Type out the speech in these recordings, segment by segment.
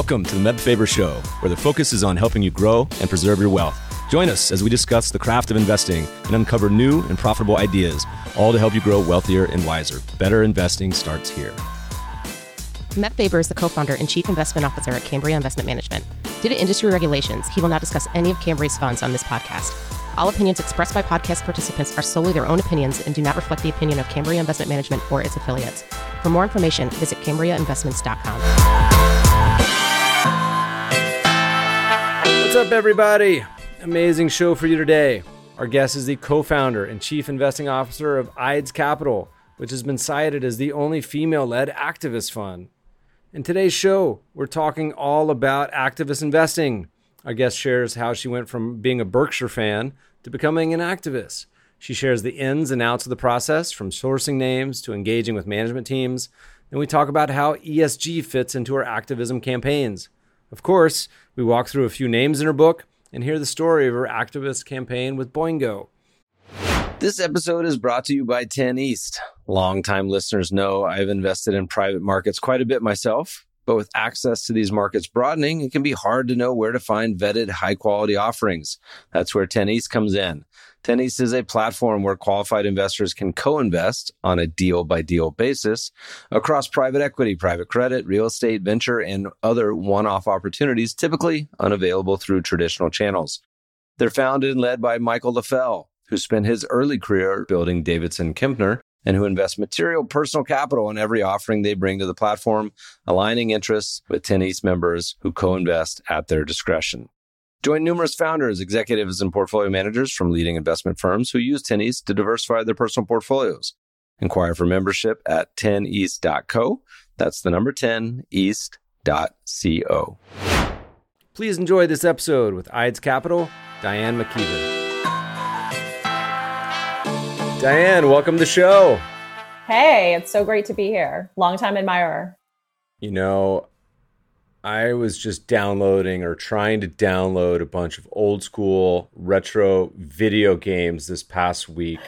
Welcome to the Meb Faber Show, where the focus is on helping you grow and preserve your wealth. Join us as we discuss the craft of investing and uncover new and profitable ideas, all to help you grow wealthier and wiser. Better investing starts here. Meb Faber is the co-founder and chief investment officer at Cambria Investment Management. Due to industry regulations, he will not discuss any of Cambria's funds on this podcast. All opinions expressed by podcast participants are solely their own opinions and do not reflect the opinion of Cambria Investment Management or its affiliates. For more information, visit CambriaInvestments.com. What's up, everybody? Amazing show for you today. Our guest is the co-founder and chief investing officer of IDES Capital, which has been cited as the only female-led activist fund. In today's show, we're talking all about activist investing. Our guest shares how she went from being a Berkshire fan to becoming an activist. She shares the ins and outs of the process, from sourcing names to engaging with management teams. And we talk about how ESG fits into her activism campaigns. Of course, we walk through a few names in her book and hear the story of her activist campaign with Boingo. This episode is brought to you by 10 East. Longtime listeners know I've invested in private markets quite a bit myself, but with access to these markets broadening, it can be hard to know where to find vetted, high-quality offerings. That's where 10 East comes in. 10 East is a platform where qualified investors can co-invest on a deal-by-deal basis across private equity, private credit, real estate, venture, and other one-off opportunities typically unavailable through traditional channels. They're founded and led by Michael LaFell, who spent his early career building Davidson Kempner and who invest material personal capital in every offering they bring to the platform, aligning interests with 10 East members who co-invest at their discretion. Join numerous founders, executives, and portfolio managers from leading investment firms who use 10 East to diversify their personal portfolios. Inquire for membership at 10east.co. That's the number 10east.co. Please enjoy this episode with IDES Capital, Diane McKeever. Diane, welcome to the show. Hey, it's so great to be here. Longtime admirer. You know, I was just downloading or trying to download a bunch of old school retro video games this past week.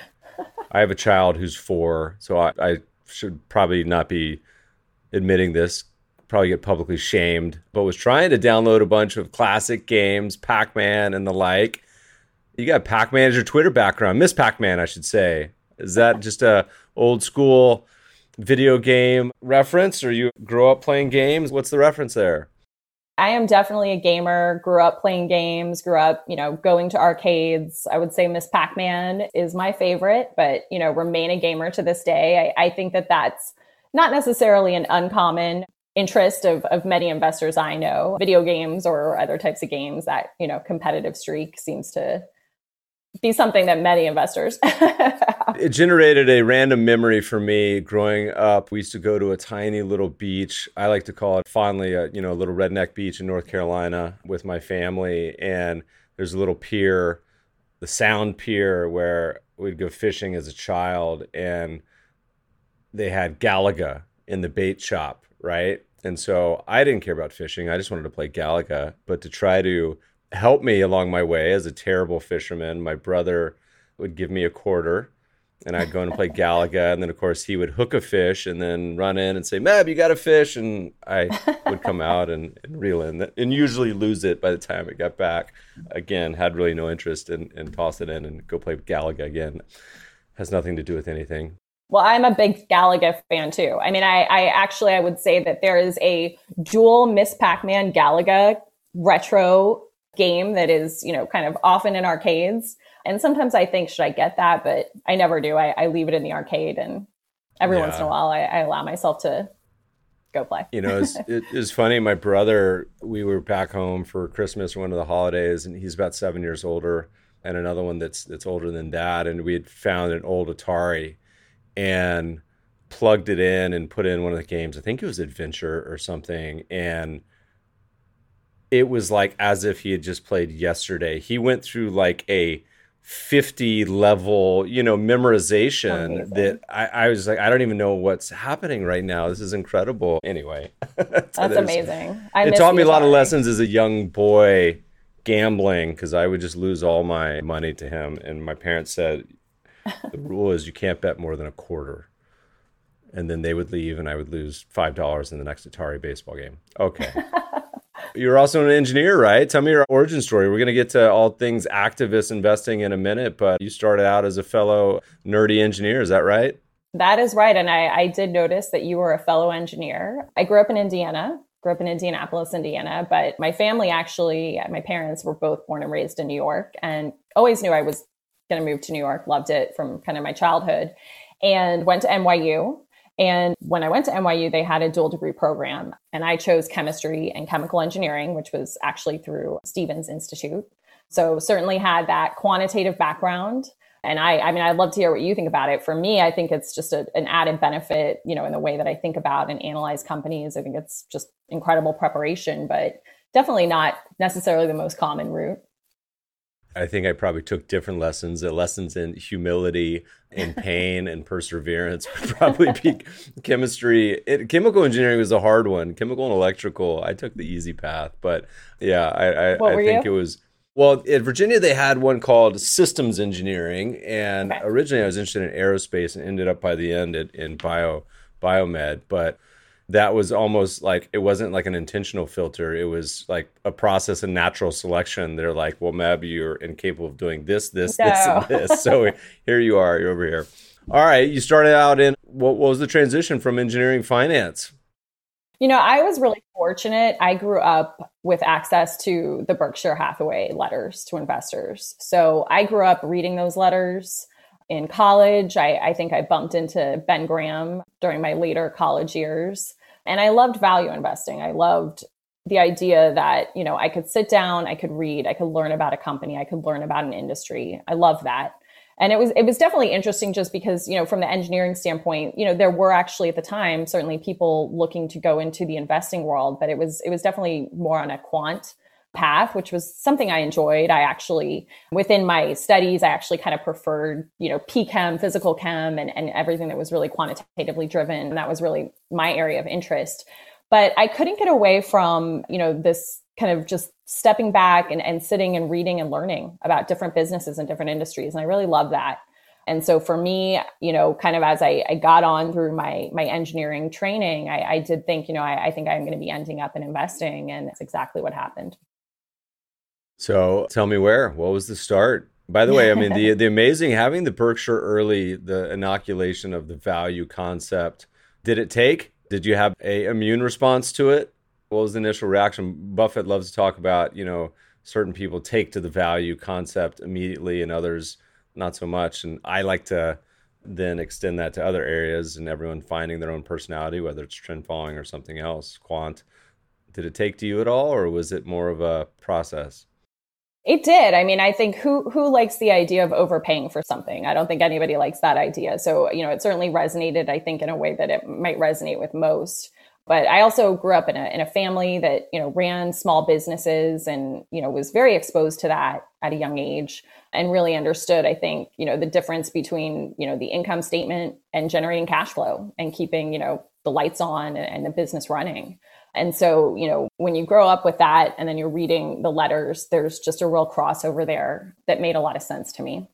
I have a child who's 4, so I should probably not be admitting this, probably get publicly shamed, but was trying to download a bunch of classic games, Pac-Man and the like. You got Pac-Man as your Twitter background. Miss Pac-Man, I should say. Is that just a old school video game reference, or you grow up playing games? What's the reference there? I am definitely a gamer, grew up playing games, grew up, going to arcades. I would say Miss Pac-Man is my favorite, but, remain a gamer to this day. I think that that's not necessarily an uncommon interest of many investors I know. Video games or other types of games, that, competitive streak seems to be something that many investors have. It generated a random memory for me growing up. We used to go to a tiny little beach. I like to call it fondly a little redneck beach in North Carolina with my family. And there's a little pier, the Sound Pier, where we'd go fishing as a child. And they had Galaga in the bait shop, right? And so I didn't care about fishing. I just wanted to play Galaga. But to try to help me along my way as a terrible fisherman, my brother would give me a quarter and I'd go in and play Galaga. And then, of course, he would hook a fish and then run in and say, Meb, you got a fish. And I would come out and reel in and usually lose it by the time it got back. Again, had really no interest in toss it in and go play Galaga again. Has nothing to do with anything. Well, I'm a big Galaga fan too. I mean, I would say that there is a dual Miss Pac-Man Galaga retro game that is, kind of often in arcades. And sometimes I think, should I get that? But I never do. I leave it in the arcade, and every once in a while I allow myself to go play. It's funny. My brother, we were back home for Christmas or one of the holidays, and he's about 7 years older, and another one that's older than Dad. And we had found an old Atari and plugged it in and put in one of the games. I think it was Adventure or something. And it was like as if he had just played yesterday. He went through like a 50 level, memorization. Amazing. That I was like, I don't even know what's happening right now. This is incredible. Anyway. That's amazing. It taught me a lot of lessons as a young boy gambling, because I would just lose all my money to him. And my parents said, the rule is you can't bet more than a quarter. And then they would leave and I would lose $5 in the next Atari baseball game. Okay. You're also an engineer, right? Tell me your origin story. We're going to get to all things activist investing in a minute, but you started out as a fellow nerdy engineer. Is that right? That is right. And I did notice that you were a fellow engineer. I grew up in Indianapolis, Indiana, but my family my parents were both born and raised in New York and always knew I was going to move to New York, loved it from kind of my childhood, and went to NYU. And when I went to NYU, they had a dual degree program, and I chose chemistry and chemical engineering, which was actually through Stevens Institute. So certainly had that quantitative background. And I mean, I'd love to hear what you think about it. For me, I think it's just an added benefit, in the way that I think about and analyze companies. I think it's just incredible preparation, but definitely not necessarily the most common route. I think I probably took different lessons. The lessons in humility and pain and perseverance would probably be chemistry. Chemical engineering was a hard one. Chemical and electrical, I took the easy path. But yeah, I think it was... Well, at Virginia, they had one called systems engineering. And originally I was interested in aerospace and ended up by the end in biomed. But that was almost like, it wasn't like an intentional filter. It was like a process of natural selection. They're like, well, maybe you're incapable of doing this, and this. So here you are, you're over here. All right. You started out in, what was the transition from engineering finance? I was really fortunate. I grew up with access to the Berkshire Hathaway letters to investors. So I grew up reading those letters. In college, I think I bumped into Ben Graham during my later college years. And I loved value investing. I loved the idea that, I could sit down, I could read, I could learn about a company, I could learn about an industry. I love that. And it was definitely interesting just because, from the engineering standpoint, there were actually at the time, certainly people looking to go into the investing world, but it was definitely more on a quant path, which was something I enjoyed. I actually, within my studies, I actually kind of preferred, P-Chem, physical chem, and everything that was really quantitatively driven. And that was really my area of interest. But I couldn't get away from, this kind of just stepping back and sitting and reading and learning about different businesses and different industries. And I really love that. And so for me, kind of as I got on through my engineering training, I did think, I think I'm going to be ending up in investing. And that's exactly what happened. So tell me what was the start? By the way, I mean, the amazing having the Berkshire early, the inoculation of the value concept, did it take? Did you have a immune response to it? What was the initial reaction? Buffett loves to talk about, certain people take to the value concept immediately and others not so much. And I like to then extend that to other areas and everyone finding their own personality, whether it's trend following or something else, quant. Did it take to you at all, or was it more of a process? It did. I mean, I think who likes the idea of overpaying for something? I don't think anybody likes that idea. So, it certainly resonated, I think, in a way that it might resonate with most. But I also grew up in a family that, ran small businesses and, was very exposed to that at a young age and really understood, I think, the difference between, the income statement and generating cash flow and keeping, the lights on and the business running. And so, when you grow up with that and then you're reading the letters, there's just a real crossover there that made a lot of sense to me.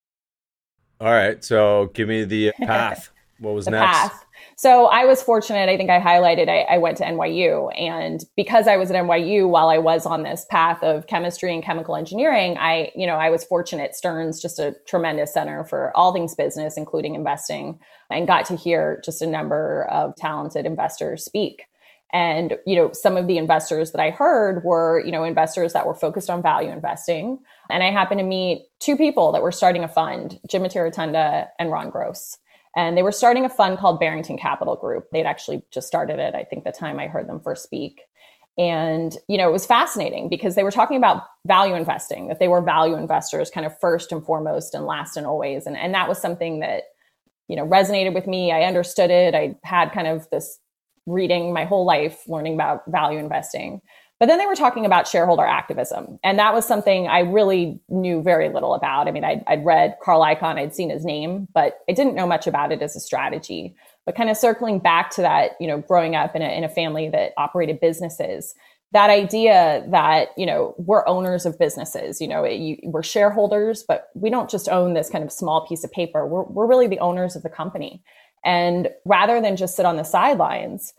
All right. So give me the path. What was next? Path. So I was fortunate. I think I highlighted, I went to NYU. And because I was at NYU, while I was on this path of chemistry and chemical engineering, I was fortunate. Stern's just a tremendous center for all things business, including investing, and got to hear just a number of talented investors speak. And, some of the investors that I heard were, investors that were focused on value investing. And I happened to meet two people that were starting a fund, Jim Rotunda and Ron Gross. And they were starting a fund called Barrington Capital Group. They'd actually just started it, I think, the time I heard them first speak. And, it was fascinating because they were talking about value investing, that they were value investors kind of first and foremost and last and always. And that was something that, resonated with me. I understood it. I had kind of this reading my whole life, learning about value investing. But then they were talking about shareholder activism. And that was something I really knew very little about. I mean, I'd read Carl Icahn, I'd seen his name, but I didn't know much about it as a strategy. But kind of circling back to that, growing up in a family that operated businesses, that idea that, we're owners of businesses, we're shareholders, but we don't just own this kind of small piece of paper. We're really the owners of the company. And rather than just sit on the sidelines,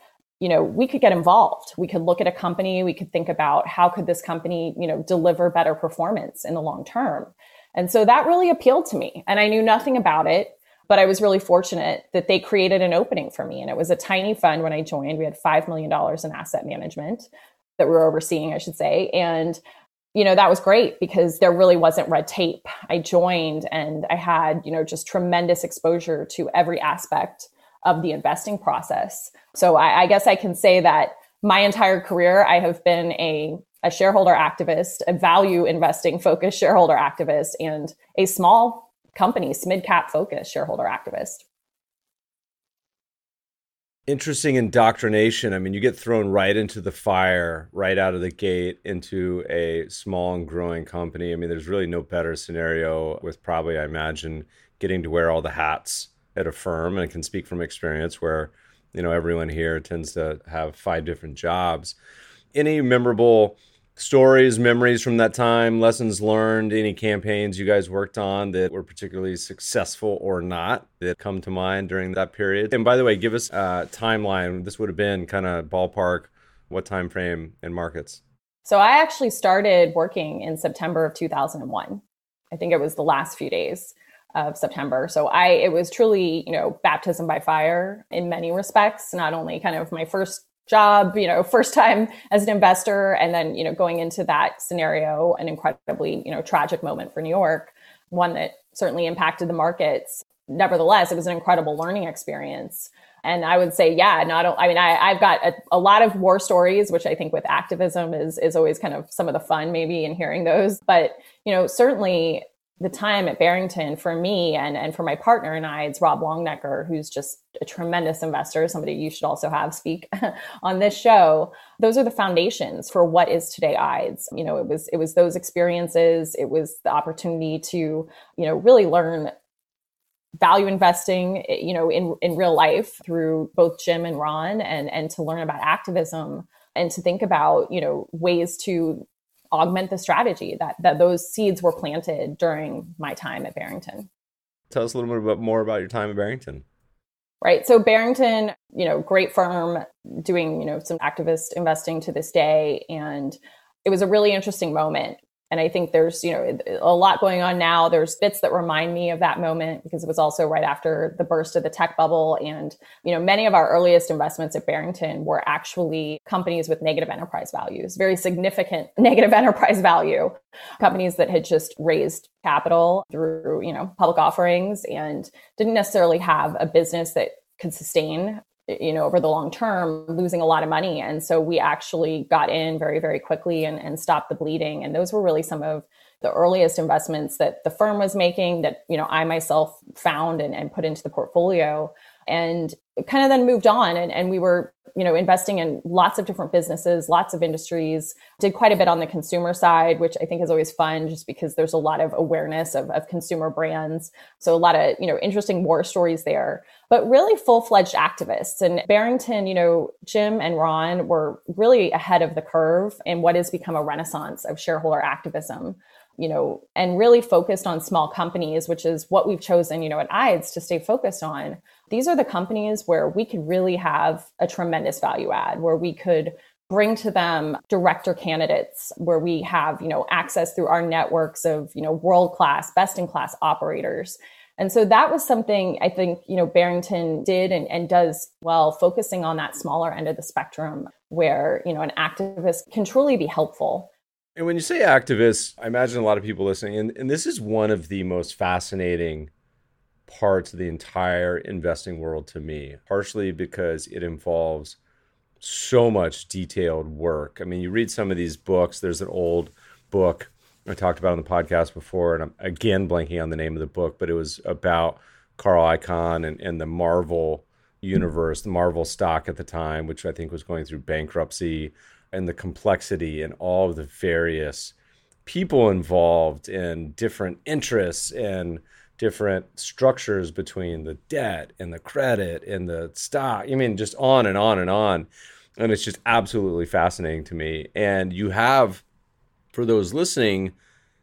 we could get involved. We could look at a company. We could think about how could this company, deliver better performance in the long term. And so that really appealed to me. And I knew nothing about it, but I was really fortunate that they created an opening for me. And it was a tiny fund when I joined. We had $5 million in asset management that we were overseeing, I should say. And, that was great because there really wasn't red tape. I joined and I had, just tremendous exposure to every aspect of the investing process. So I guess I can say that my entire career, I have been a shareholder activist, a value investing focused shareholder activist, and a small company, mid-cap focused shareholder activist. Interesting indoctrination. I mean, you get thrown right into the fire, right out of the gate into a small and growing company. I mean, there's really no better scenario with probably, I imagine, getting to wear all the hats at a firm, and I can speak from experience where, everyone here tends to have 5 different jobs. Any memorable stories, memories from that time, lessons learned, any campaigns you guys worked on that were particularly successful or not that come to mind during that period? And by the way, give us a timeline. This would have been kind of ballpark, what time frame and markets? So I actually started working in September of 2001. I think it was the last few days of September. So it was truly, baptism by fire in many respects, not only kind of my first job, first time as an investor, and then, going into that scenario, an incredibly, tragic moment for New York, one that certainly impacted the markets. Nevertheless, it was an incredible learning experience. And I would say, I've got a lot of war stories, which I think with activism is always kind of some of the fun maybe in hearing those. But, certainly the time at Barrington for me and for my partner and I, it's Rob Longnecker, who's just a tremendous investor, somebody you should also have speak on this show. Those are the foundations for what is today IDES. It was those experiences. It was the opportunity to, really learn value investing, in real life through both Jim and Ron, and to learn about activism and to think about, ways to augment the strategy that those seeds were planted during my time at Barrington. Tell us a little bit more about your time at Barrington. Right. So Barrington, great firm doing, some activist investing to this day. And it was a really interesting moment. And I think there's, a lot going on now. There's bits that remind me of that moment because it was also right after the burst of the tech bubble. And, many of our earliest investments at Barrington were actually companies with negative enterprise values, very significant negative enterprise value, companies that had just raised capital through, public offerings and didn't necessarily have a business that could sustain over the long term, losing a lot of money. And so we actually got in very, very quickly and stopped the bleeding. And those were really some of the earliest investments that the firm was making that, I myself found and put into the portfolio. And it kind of then moved on and we were, investing in lots of different businesses, lots of industries, did quite a bit on the consumer side, which I think is always fun just because there's a lot of awareness of consumer brands. So a lot of, interesting war stories there, but really full-fledged activists. And Barrington, Jim and Ron were really ahead of the curve in what has become a renaissance of shareholder activism. And really focused on small companies, which is what we've chosen, at IDES to stay focused on. These are the companies where we could really have a tremendous value add, where we could bring to them director candidates, where we have, access through our networks of, world-class, best-in-class operators. And so that was something I think, Barrington did and does well, focusing on that smaller end of the spectrum where, an activist can truly be helpful. And when you say activists, I imagine a lot of people listening, and this is one of the most fascinating parts of the entire investing world to me, partially because it involves so much detailed work. I mean, you read some of these books. There's an old book I talked about on the podcast before, and I'm again blanking on the name of the book, but it was about Carl Icahn and the Marvel universe, the Marvel stock at the time, which I think was going through bankruptcy, and the complexity and all of the various people involved and different interests and different structures between the debt and the credit and the stock. I mean, just on and on and on. And it's just absolutely fascinating to me. And you have, for those listening,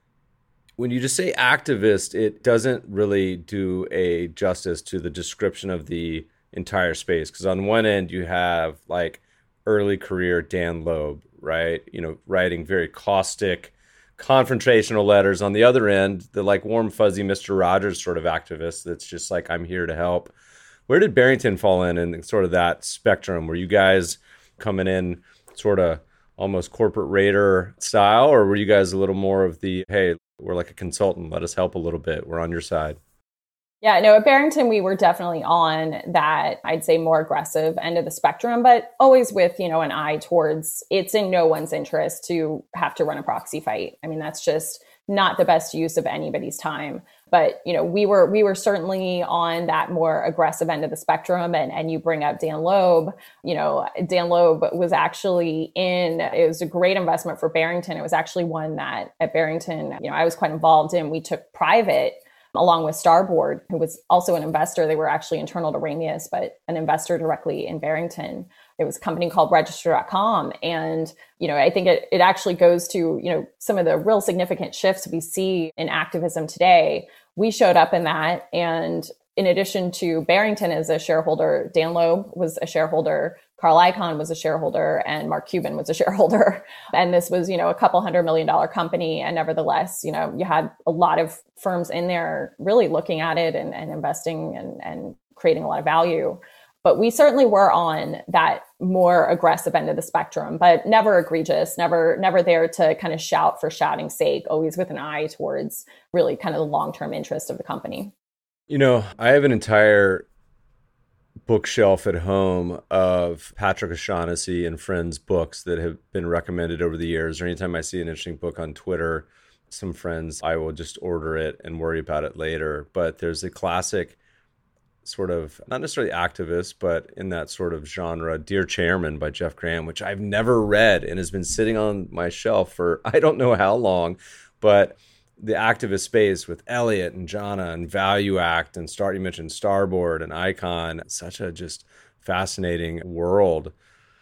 when you just say activist, it doesn't really do a justice to the description of the entire space. Because on one end, you have like early career Dan Loeb, right? Writing very caustic, confrontational letters. On the other end, the like warm, fuzzy Mr. Rogers sort of activist that's just like, I'm here to help. Where did Barrington fall in sort of that spectrum? Were you guys coming in sort of almost corporate raider style, or were you guys a little more of the, hey, we're like a consultant, let us help a little bit, we're on your side? Yeah, no, at Barrington, we were definitely on that, I'd say, more aggressive end of the spectrum, but always with, an eye towards it's in no one's interest to have to run a proxy fight. I mean, that's just not the best use of anybody's time. But, we were certainly on that more aggressive end of the spectrum. And you bring up Dan Loeb. Dan Loeb was actually it was a great investment for Barrington. It was actually one that at Barrington, I was quite involved in. We took private along with Starboard, who was also an investor. They were actually internal to Ramius, but an investor directly in Barrington. It was a company called Register.com. And, I think it actually goes to, some of the real significant shifts we see in activism today. We showed up in that. And in addition to Barrington as a shareholder, Dan Loeb was a shareholder, Carl Icahn was a shareholder, and Mark Cuban was a shareholder. And this was, a couple $100 million company. And nevertheless, you had a lot of firms in there really looking at it and investing and creating a lot of value. But we certainly were on that more aggressive end of the spectrum, but never egregious, never there to kind of shout for shouting's sake, always with an eye towards really kind of the long-term interest of the company. I have an entire bookshelf at home of Patrick O'Shaughnessy and friends' books that have been recommended over the years. Or anytime I see an interesting book on Twitter, some friends, I will just order it and worry about it later. But there's a classic sort of, not necessarily activist, but in that sort of genre, Dear Chairman by Jeff Graham, which I've never read and has been sitting on my shelf for I don't know how long. But the activist space with Elliott and Jana and Value Act and you mentioned Starboard and Icahn, such a just fascinating world.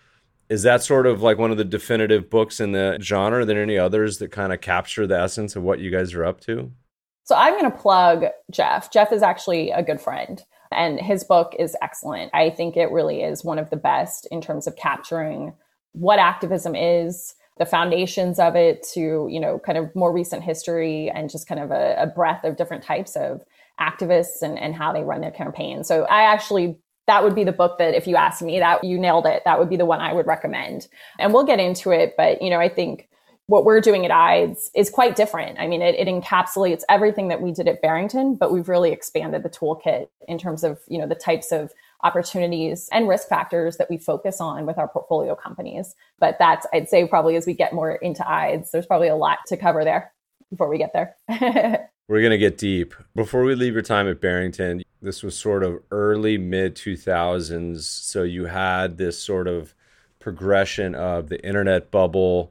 Is that sort of like one of the definitive books in the genre? Are there any others that kind of capture the essence of what you guys are up to? So I'm going to plug Jeff. Jeff is actually a good friend, and his book is excellent. I think it really is one of the best in terms of capturing what activism is, the foundations of it, to, kind of more recent history, and just kind of a breadth of different types of activists and how they run their campaigns. So that would be the book that, if you asked me, that you nailed it, that would be the one I would recommend. And we'll get into it. But, I think what we're doing at IDES is quite different. I mean, it encapsulates everything that we did at Barrington, but we've really expanded the toolkit in terms of, the types of opportunities and risk factors that we focus on with our portfolio companies. But that's, I'd say, probably as we get more into IDES, there's probably a lot to cover there before we get there. We're going to get deep. Before we leave your time at Barrington, this was sort of early, mid-2000s. So you had this sort of progression of the internet bubble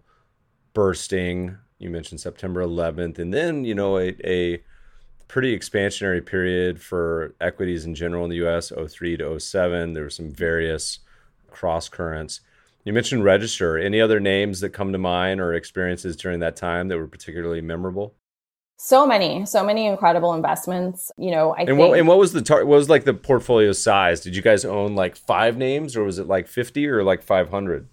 bursting. You mentioned September 11th. And then, a pretty expansionary period for equities in general in the U.S., 03 to 07. There were some various cross currents. You mentioned Register. Any other names that come to mind or experiences during that time that were particularly memorable? So many incredible investments. What was the what was like the portfolio size? Did you guys own like 5 names, or was it like 50 or like 500?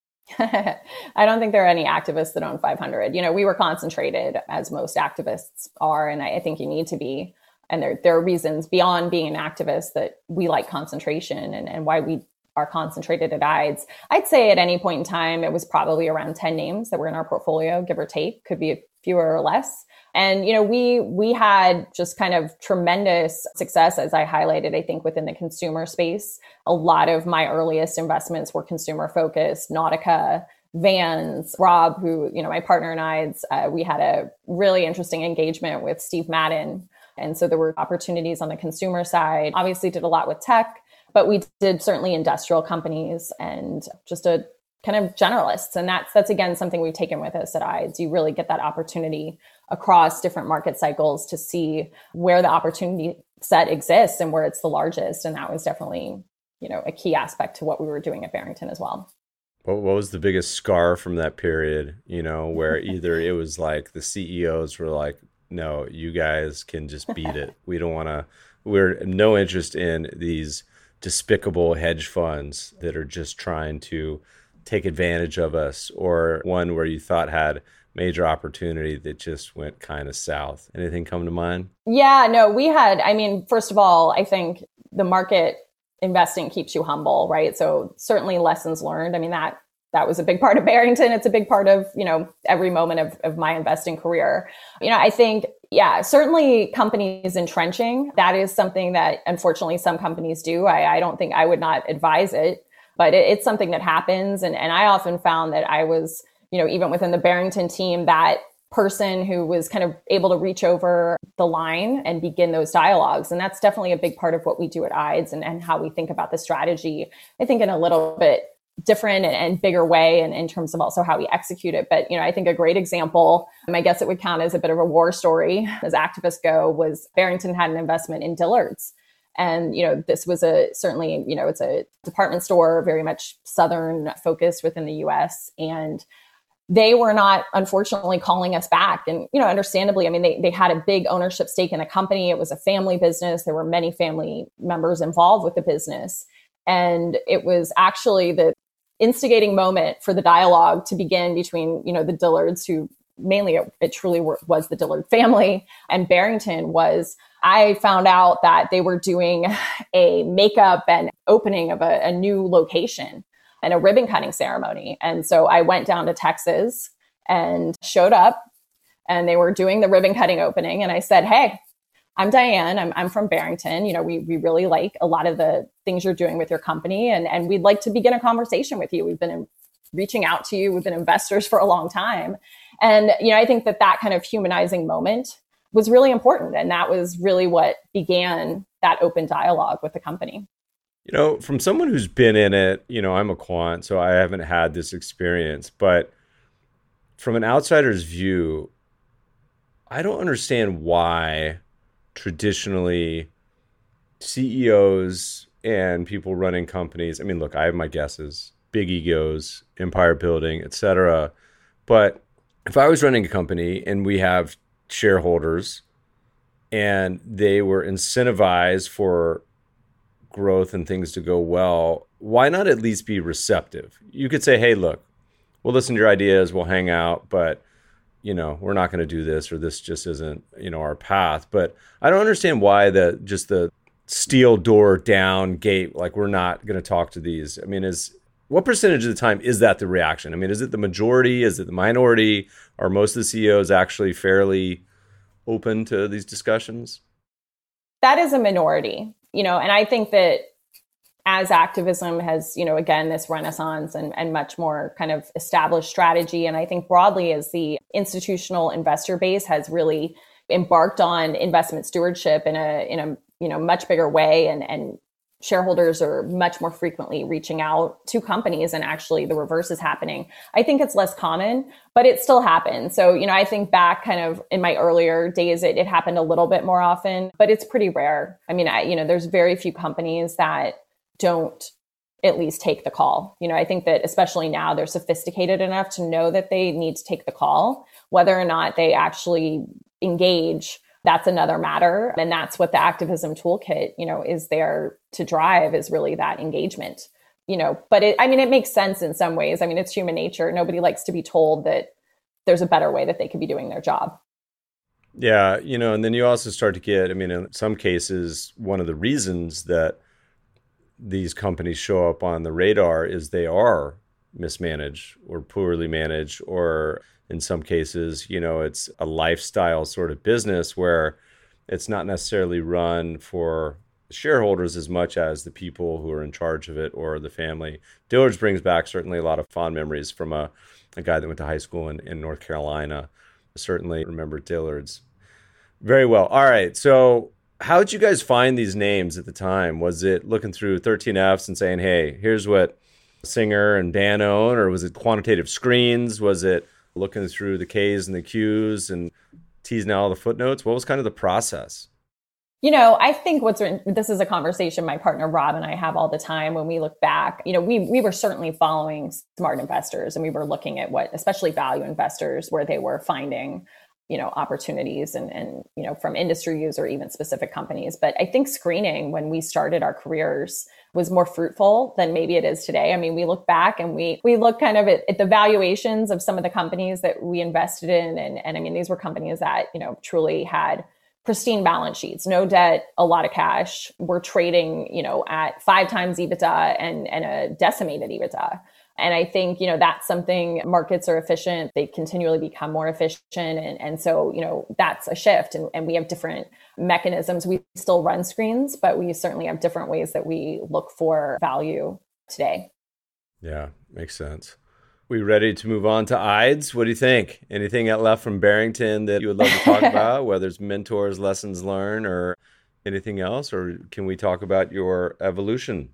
I don't think there are any activists that own 500. We were concentrated, as most activists are, and I think you need to be. And there are reasons beyond being an activist that we like concentration and why we are concentrated at IDES. I'd say at any point in time, it was probably around 10 names that were in our portfolio, give or take, could be fewer or less. And, we had just kind of tremendous success, as I highlighted, I think, within the consumer space. A lot of my earliest investments were consumer focused. Nautica, Vans, Rob, who, my partner in IDES, we had a really interesting engagement with Steve Madden. And so there were opportunities on the consumer side. Obviously did a lot with tech, but we did certainly industrial companies and just a kind of generalists. And that's again, something we've taken with us at IDES. You really get that opportunity across different market cycles to see where the opportunity set exists and where it's the largest. And that was definitely, a key aspect to what we were doing at Barrington as well. What was the biggest scar from that period, where either it was like the CEOs were like, no, you guys can just beat it. We're no interest in these despicable hedge funds that are just trying to take advantage of us, or one where you thought had major opportunity that just went kind of south? Anything come to mind? Yeah, no, first of all, I think the market investing keeps you humble, right? So certainly lessons learned. I mean, that was a big part of Barrington. It's a big part of, every moment of my investing career. I think, yeah, certainly companies entrenching, that is something that unfortunately some companies do. I don't think, I would not advise it, but it's something that happens. And I often found that I was, even within the Barrington team, that person who was kind of able to reach over the line and begin those dialogues. And that's definitely a big part of what we do at IDES and how we think about the strategy, I think in a little bit different and bigger way, and in terms of also how we execute it. But, I think a great example, I guess it would count as a bit of a war story as activists go, was Barrington had an investment in Dillard's. And, this was certainly, it's a department store, very much Southern focused within the US. And they were not, unfortunately, calling us back. And, understandably, I mean, they had a big ownership stake in the company. It was a family business. There were many family members involved with the business. And it was actually the instigating moment for the dialogue to begin between, the Dillards, who mainly it truly was the Dillard family, and Barrington. I found out that they were doing a makeup and opening of a new location and a ribbon cutting ceremony. And so I went down to Texas and showed up, and they were doing the ribbon cutting opening. And I said, "Hey, I'm Diane. I'm from Barrington. We really like a lot of the things you're doing with your company, and we'd like to begin a conversation with you. We've been reaching out to you. We've been investors for a long time." And, I think that kind of humanizing moment was really important. And that was really what began that open dialogue with the company. From someone who's been in it, I'm a quant, so I haven't had this experience. But from an outsider's view, I don't understand why traditionally CEOs and people running companies, I mean, look, I have my guesses, big egos, empire building, etc. But if I was running a company and we have shareholders and they were incentivized for growth and things to go well, why not at least be receptive? You could say, "Hey, look, we'll listen to your ideas, we'll hang out, but we're not going to do this, or this just isn't, our path." But I don't understand why the steel door down gate, like, we're not going to talk to these. I mean, what percentage of the time is that the reaction? I mean, is it the majority? Is it the minority? Are most of the CEOs actually fairly open to these discussions? That is a minority, and I think that as activism has, again, this renaissance and much more kind of established strategy. And I think broadly as the institutional investor base has really embarked on investment stewardship in a much bigger way, and shareholders are much more frequently reaching out to companies, and actually the reverse is happening. I think it's less common, but it still happens. So, I think back kind of in my earlier days, it happened a little bit more often, but it's pretty rare. I mean, there's very few companies that don't at least take the call. I think that especially now they're sophisticated enough to know that they need to take the call. Whether or not they actually engage, that's another matter. And that's what the activism toolkit, is there to drive, is really that engagement, but it makes sense in some ways. I mean, it's human nature. Nobody likes to be told that there's a better way that they could be doing their job. Yeah. And then you also start to get, in some cases, one of the reasons that these companies show up on the radar is they are mismanaged or poorly managed, or in some cases, it's a lifestyle sort of business where it's not necessarily run for shareholders as much as the people who are in charge of it or the family. Dillard's brings back certainly a lot of fond memories from a guy that went to high school in North Carolina. I certainly remember Dillard's very well. All right. So how did you guys find these names at the time? Was it looking through 13Fs and saying, "Hey, here's what Singer and Dan own," or was it quantitative screens? Was it looking through the Ks and the Qs and teasing out all the footnotes? What was kind of the process? I think this is a conversation my partner Rob and I have all the time when we look back. We were certainly following smart investors, and we were looking at what, especially value investors, where they were finding opportunities and from industries or even specific companies. But I think screening when we started our careers was more fruitful than maybe it is today. I mean, we look back and we look kind of at the valuations of some of the companies that we invested in. And I mean, these were companies that, truly had pristine balance sheets, no debt, a lot of cash. We're trading, at 5 times EBITDA and a decimated EBITDA. And I think, that's something. Markets are efficient. They continually become more efficient. And so, that's a shift. And we have different mechanisms. We still run screens, but we certainly have different ways that we look for value today. Yeah, makes sense. We ready to move on to IDES? What do you think? Anything left from Barrington that you would love to talk about, whether it's mentors, lessons learned, or anything else? Or can we talk about your evolution?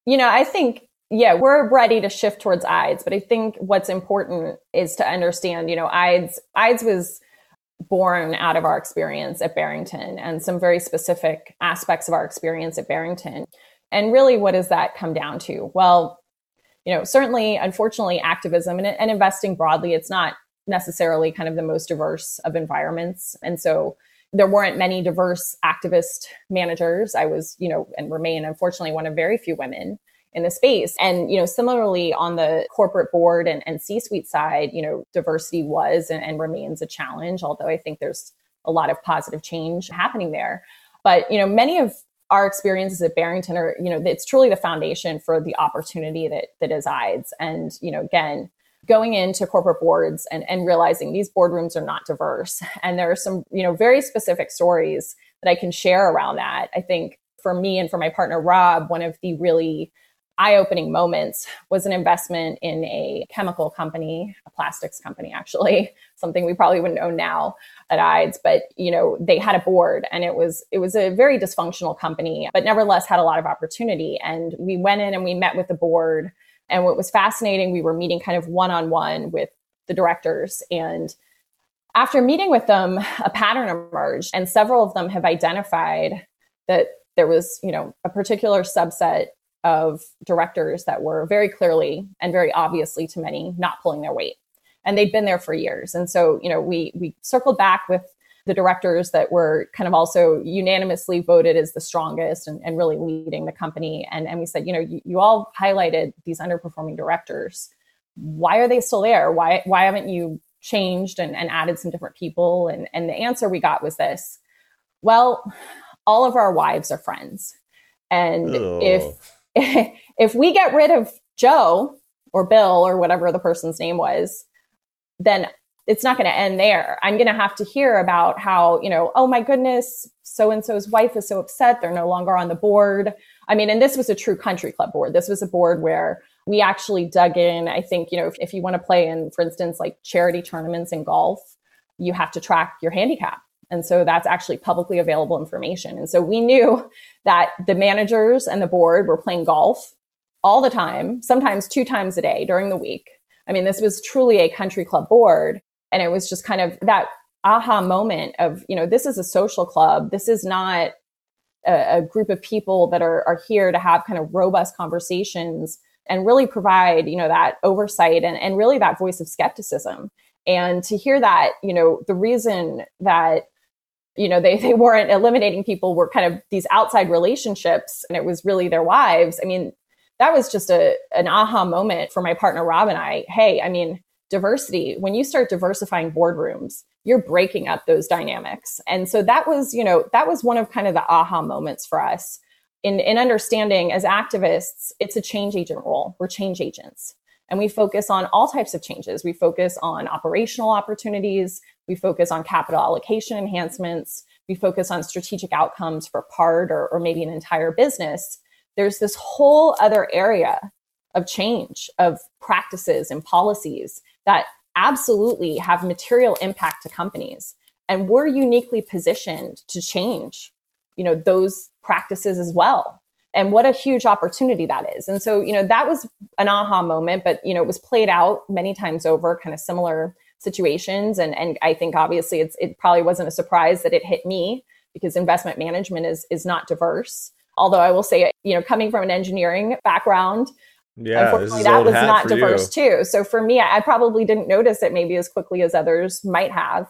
I think, we're ready to shift towards IDES, but I think what's important is to understand, IDES was born out of our experience at Barrington and some very specific aspects of our experience at Barrington. And really, what does that come down to? Well, certainly, unfortunately, activism and investing broadly, it's not necessarily kind of the most diverse of environments. And so there weren't many diverse activist managers. I was, and remain, unfortunately, one of very few women in the space. And, similarly on the corporate board and C-suite side, diversity was and remains a challenge, although I think there's a lot of positive change happening there. But, many of our experiences at Barrington are, it's truly the foundation for the opportunity that is IDES. And, again, going into corporate boards and realizing these boardrooms are not diverse. And there are some, very specific stories that I can share around that. I think for me and for my partner, Rob, one of the really eye-opening moments was an investment in a chemical company, a plastics company, actually, something we probably wouldn't own now at IDES. But, they had a board and it was a very dysfunctional company, but nevertheless had a lot of opportunity. And we went in and we met with the board. And what was fascinating, we were meeting kind of one-on-one with the directors. And after meeting with them, a pattern emerged, and several of them have identified that there was, a particular subset of directors that were very clearly and very obviously to many not pulling their weight. And they'd been there for years. And so, we circled back with the directors that were kind of also unanimously voted as the strongest and really leading the company. And we said, you all highlighted these underperforming directors. Why are they still there? Why haven't you changed and added some different people? And the answer we got was this: well, all of our wives are friends. And if we get rid of Joe or Bill or whatever the person's name was, then it's not going to end there. I'm going to have to hear about how, oh my goodness, so-and-so's wife is so upset. They're no longer on the board. I mean, and this was a true country club board. This was a board where we actually dug in. I think, if you want to play in, for instance, like charity tournaments in golf, you have to track your handicap. And so that's actually publicly available information. And so we knew that the managers and the board were playing golf all the time, sometimes 2 times a day during the week. I mean, this was truly a country club board. And it was just kind of that aha moment of, this is a social club. This is not a group of people that are here to have kind of robust conversations and really provide, that oversight and really that voice of skepticism. And to hear that, the reason that they weren't eliminating people were kind of these outside relationships, and it was really their wives. I mean, that was just an aha moment for my partner, Rob, and I. Hey, I mean, diversity, when you start diversifying boardrooms, you're breaking up those dynamics. And so that was one of kind of the aha moments for us in understanding as activists, it's a change agent role. We're change agents. And we focus on all types of changes. We focus on operational opportunities. We focus on capital allocation enhancements. We focus on strategic outcomes for part or maybe an entire business. There's this whole other area of change, of practices and policies that absolutely have material impact to companies. And we're uniquely positioned to change, those practices as well. And what a huge opportunity that is. And so, that was an aha moment, but, it was played out many times over, kind of similar situations. And I think obviously it probably wasn't a surprise that it hit me, because investment management is not diverse. Although I will say, coming from an engineering background, unfortunately, that was not diverse too. So for me, I probably didn't notice it maybe as quickly as others might have.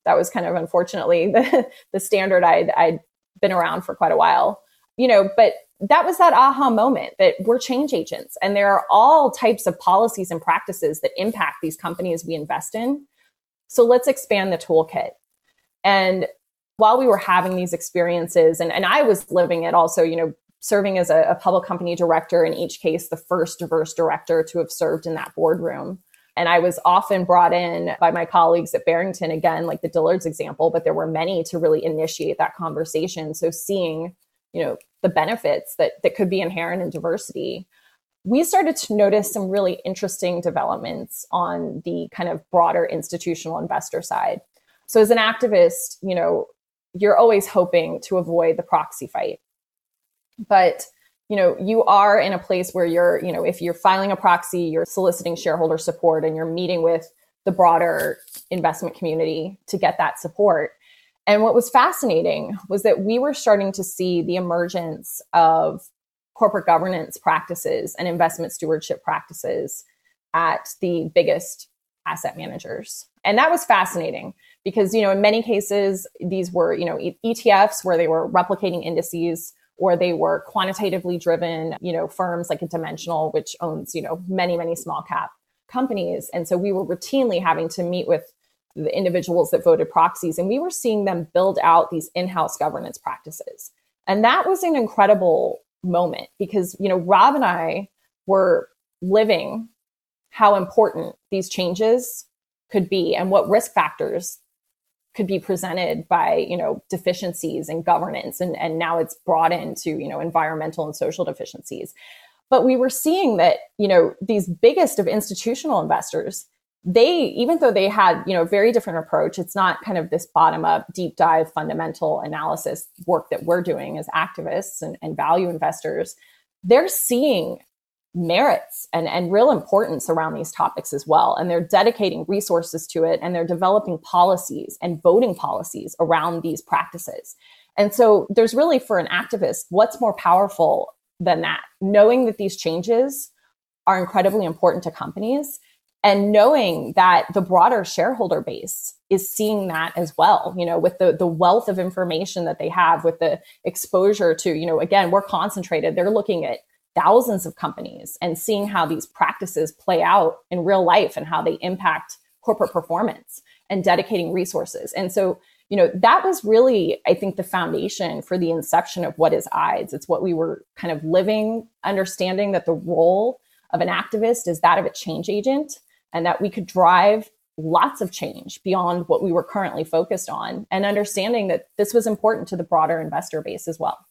That was kind of unfortunately the standard I'd been around for quite a while, but that was that aha moment that we're change agents, and there are all types of policies and practices that impact these companies we invest in. So let's expand the toolkit. And while we were having these experiences, and I was living it also, serving as a public company director, in each case, the first diverse director to have served in that boardroom. And I was often brought in by my colleagues at Barrington, again, like the Dillard's example, but there were many to really initiate that conversation. So seeing, the benefits that could be inherent in diversity, we started to notice some really interesting developments on the kind of broader institutional investor side. So as an activist, you're always hoping to avoid the proxy fight. But, you are in a place where you're, if you're filing a proxy, you're soliciting shareholder support and you're meeting with the broader investment community to get that support. And what was fascinating was that we were starting to see the emergence of corporate governance practices and investment stewardship practices at the biggest asset managers. And that was fascinating because, in many cases, these were, ETFs where they were replicating indices, or they were quantitatively driven, firms like a Dimensional, which owns, many, many small cap companies. And so we were routinely having to meet with the individuals that voted proxies, and we were seeing them build out these in-house governance practices. And that was an incredible moment because, Rob and I were living how important these changes could be and what risk factors could be presented by, deficiencies in governance. And now it's brought into, environmental and social deficiencies. But we were seeing that, these biggest of institutional investors, even though they had, very different approach, it's not kind of this bottom up, deep dive, fundamental analysis work that we're doing as activists and value investors. They're seeing merits and real importance around these topics as well. And they're dedicating resources to it, and they're developing policies and voting policies around these practices. And so there's really, for an activist, what's more powerful than that? Knowing that these changes are incredibly important to companies, and knowing that the broader shareholder base is seeing that as well, with the wealth of information that they have, with the exposure to, again, we're concentrated. They're looking at thousands of companies and seeing how these practices play out in real life and how they impact corporate performance, and dedicating resources. And so, that was really, I think, the foundation for the inception of what is IDES. It's what we were kind of living, understanding that the role of an activist is that of a change agent, and that we could drive lots of change beyond what we were currently focused on, and understanding that this was important to the broader investor base as well.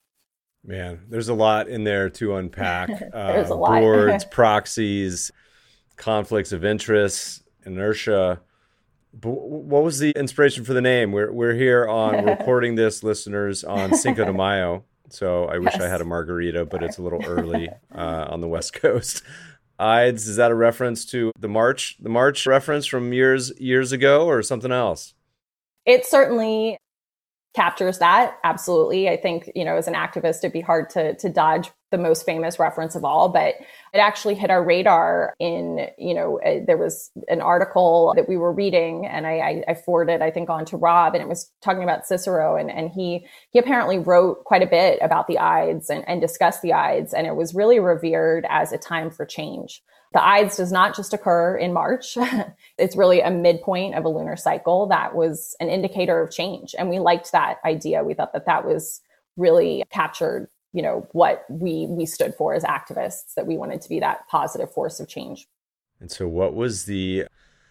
Man, there's a lot in there to unpack. There's a lot. Boards, proxies, conflicts of interest, inertia. But what was the inspiration for the name? We're here on recording this, listeners, on Cinco de Mayo. So I wish I had a margarita, but it's a little early on the West Coast. IDES, is that a reference to the March reference from years ago, or something else? It certainly captures that. Absolutely. I think, as an activist, it'd be hard to dodge the most famous reference of all, but it actually hit our radar in, there was an article that we were reading, and I forwarded, I think, on to Rob, and it was talking about Cicero, and he apparently wrote quite a bit about the IDES and discussed the IDES, and it was really revered as a time for change. The IDES does not just occur in March. It's really a midpoint of a lunar cycle that was an indicator of change. And we liked that idea. We thought that was really captured, what we stood for as activists, that we wanted to be that positive force of change. And so what was the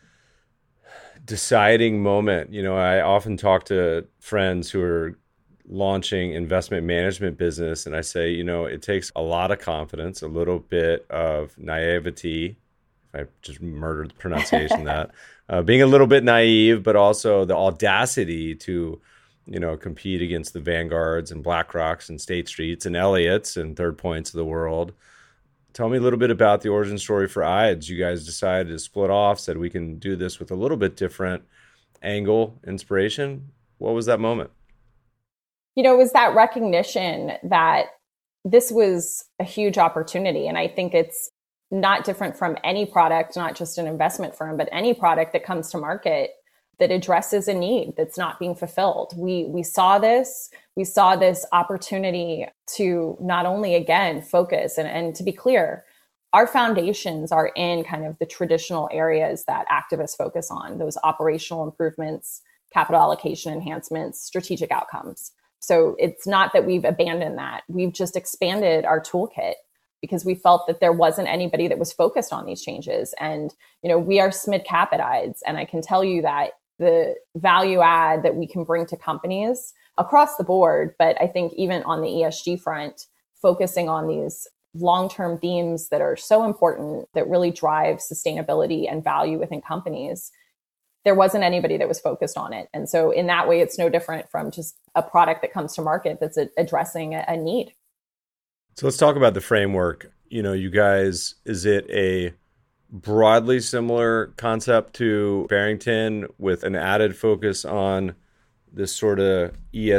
deciding moment? I often talk to friends who are launching investment management business, and I say, it takes a lot of confidence, a little bit of naivety. I just murdered the pronunciation that being a little bit naive, but also the audacity to, compete against the Vanguards and BlackRocks and State Streets and Elliott's and Third Points of the world. Tell me a little bit about the origin story for IDES. You guys decided to split off, said we can do this with a little bit different angle, inspiration. What was that moment? It was that recognition that this was a huge opportunity. And I think it's not different from any product, not just an investment firm, but any product that comes to market. that addresses a need that's not being fulfilled. We saw this opportunity to not only, again, focus and to be clear, our foundations are in kind of the traditional areas that activists focus on, those operational improvements, capital allocation enhancements, strategic outcomes. So it's not that we've abandoned that. We've just expanded our toolkit because we felt that there wasn't anybody that was focused on these changes. And, we are SMID cap at IDES. And I can tell you that the value add that we can bring to companies across the board, but I think even on the ESG front, focusing on these long-term themes that are so important that really drive sustainability and value within companies, there wasn't anybody that was focused on it. And so in that way, it's no different from just a product that comes to market that's addressing a need. So let's talk about the framework. You guys, is it a broadly similar concept to Barrington with an added focus on this sort of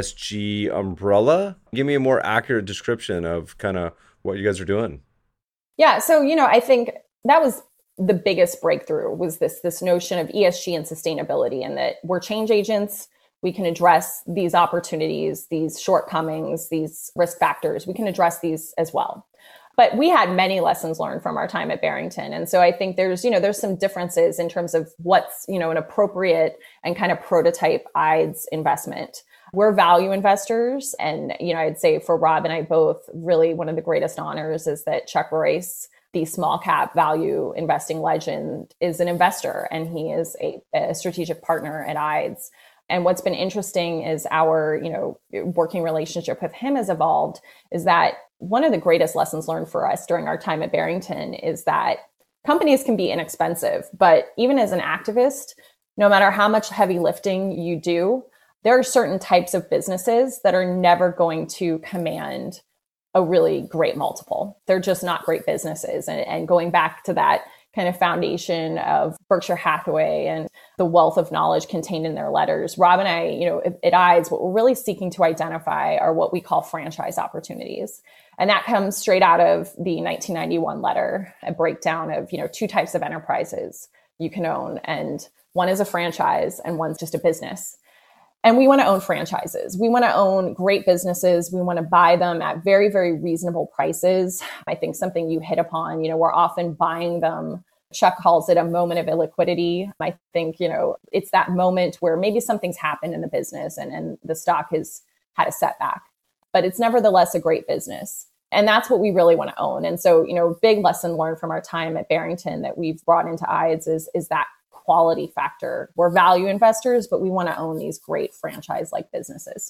ESG umbrella? Give me a more accurate description of kind of what you guys are doing. Yeah. So, I think that was the biggest breakthrough was this notion of ESG and sustainability, and that we're change agents. We can address these opportunities, these shortcomings, these risk factors. We can address these as well. But we had many lessons learned from our time at Barrington. And so I think there's some differences in terms of what's, an appropriate and kind of prototype IDES investment. We're value investors. And, I'd say for Rob and I both, really one of the greatest honors is that Chuck Royce, the small cap value investing legend, is an investor, and he is a strategic partner at IDES. And what's been interesting is our, working relationship with him has evolved, is that one of the greatest lessons learned for us during our time at Barrington is that companies can be inexpensive, but even as an activist, no matter how much heavy lifting you do, there are certain types of businesses that are never going to command a really great multiple. They're just not great businesses. And going back to that kind of foundation of Berkshire Hathaway and the wealth of knowledge contained in their letters, Rob and I, at IDES, what we're really seeking to identify are what we call franchise opportunities. And that comes straight out of the 1991 letter, a breakdown of, two types of enterprises you can own. And one is a franchise and one's just a business. And we want to own franchises. We want to own great businesses. We want to buy them at very, very reasonable prices. I think something you hit upon, we're often buying them. Chuck calls it a moment of illiquidity. I think, it's that moment where maybe something's happened in the business and the stock has had a setback, but it's nevertheless a great business. And that's what we really want to own. And so, big lesson learned from our time at Barrington that we've brought into IDES is that quality factor. We're value investors, but we want to own these great franchise-like businesses.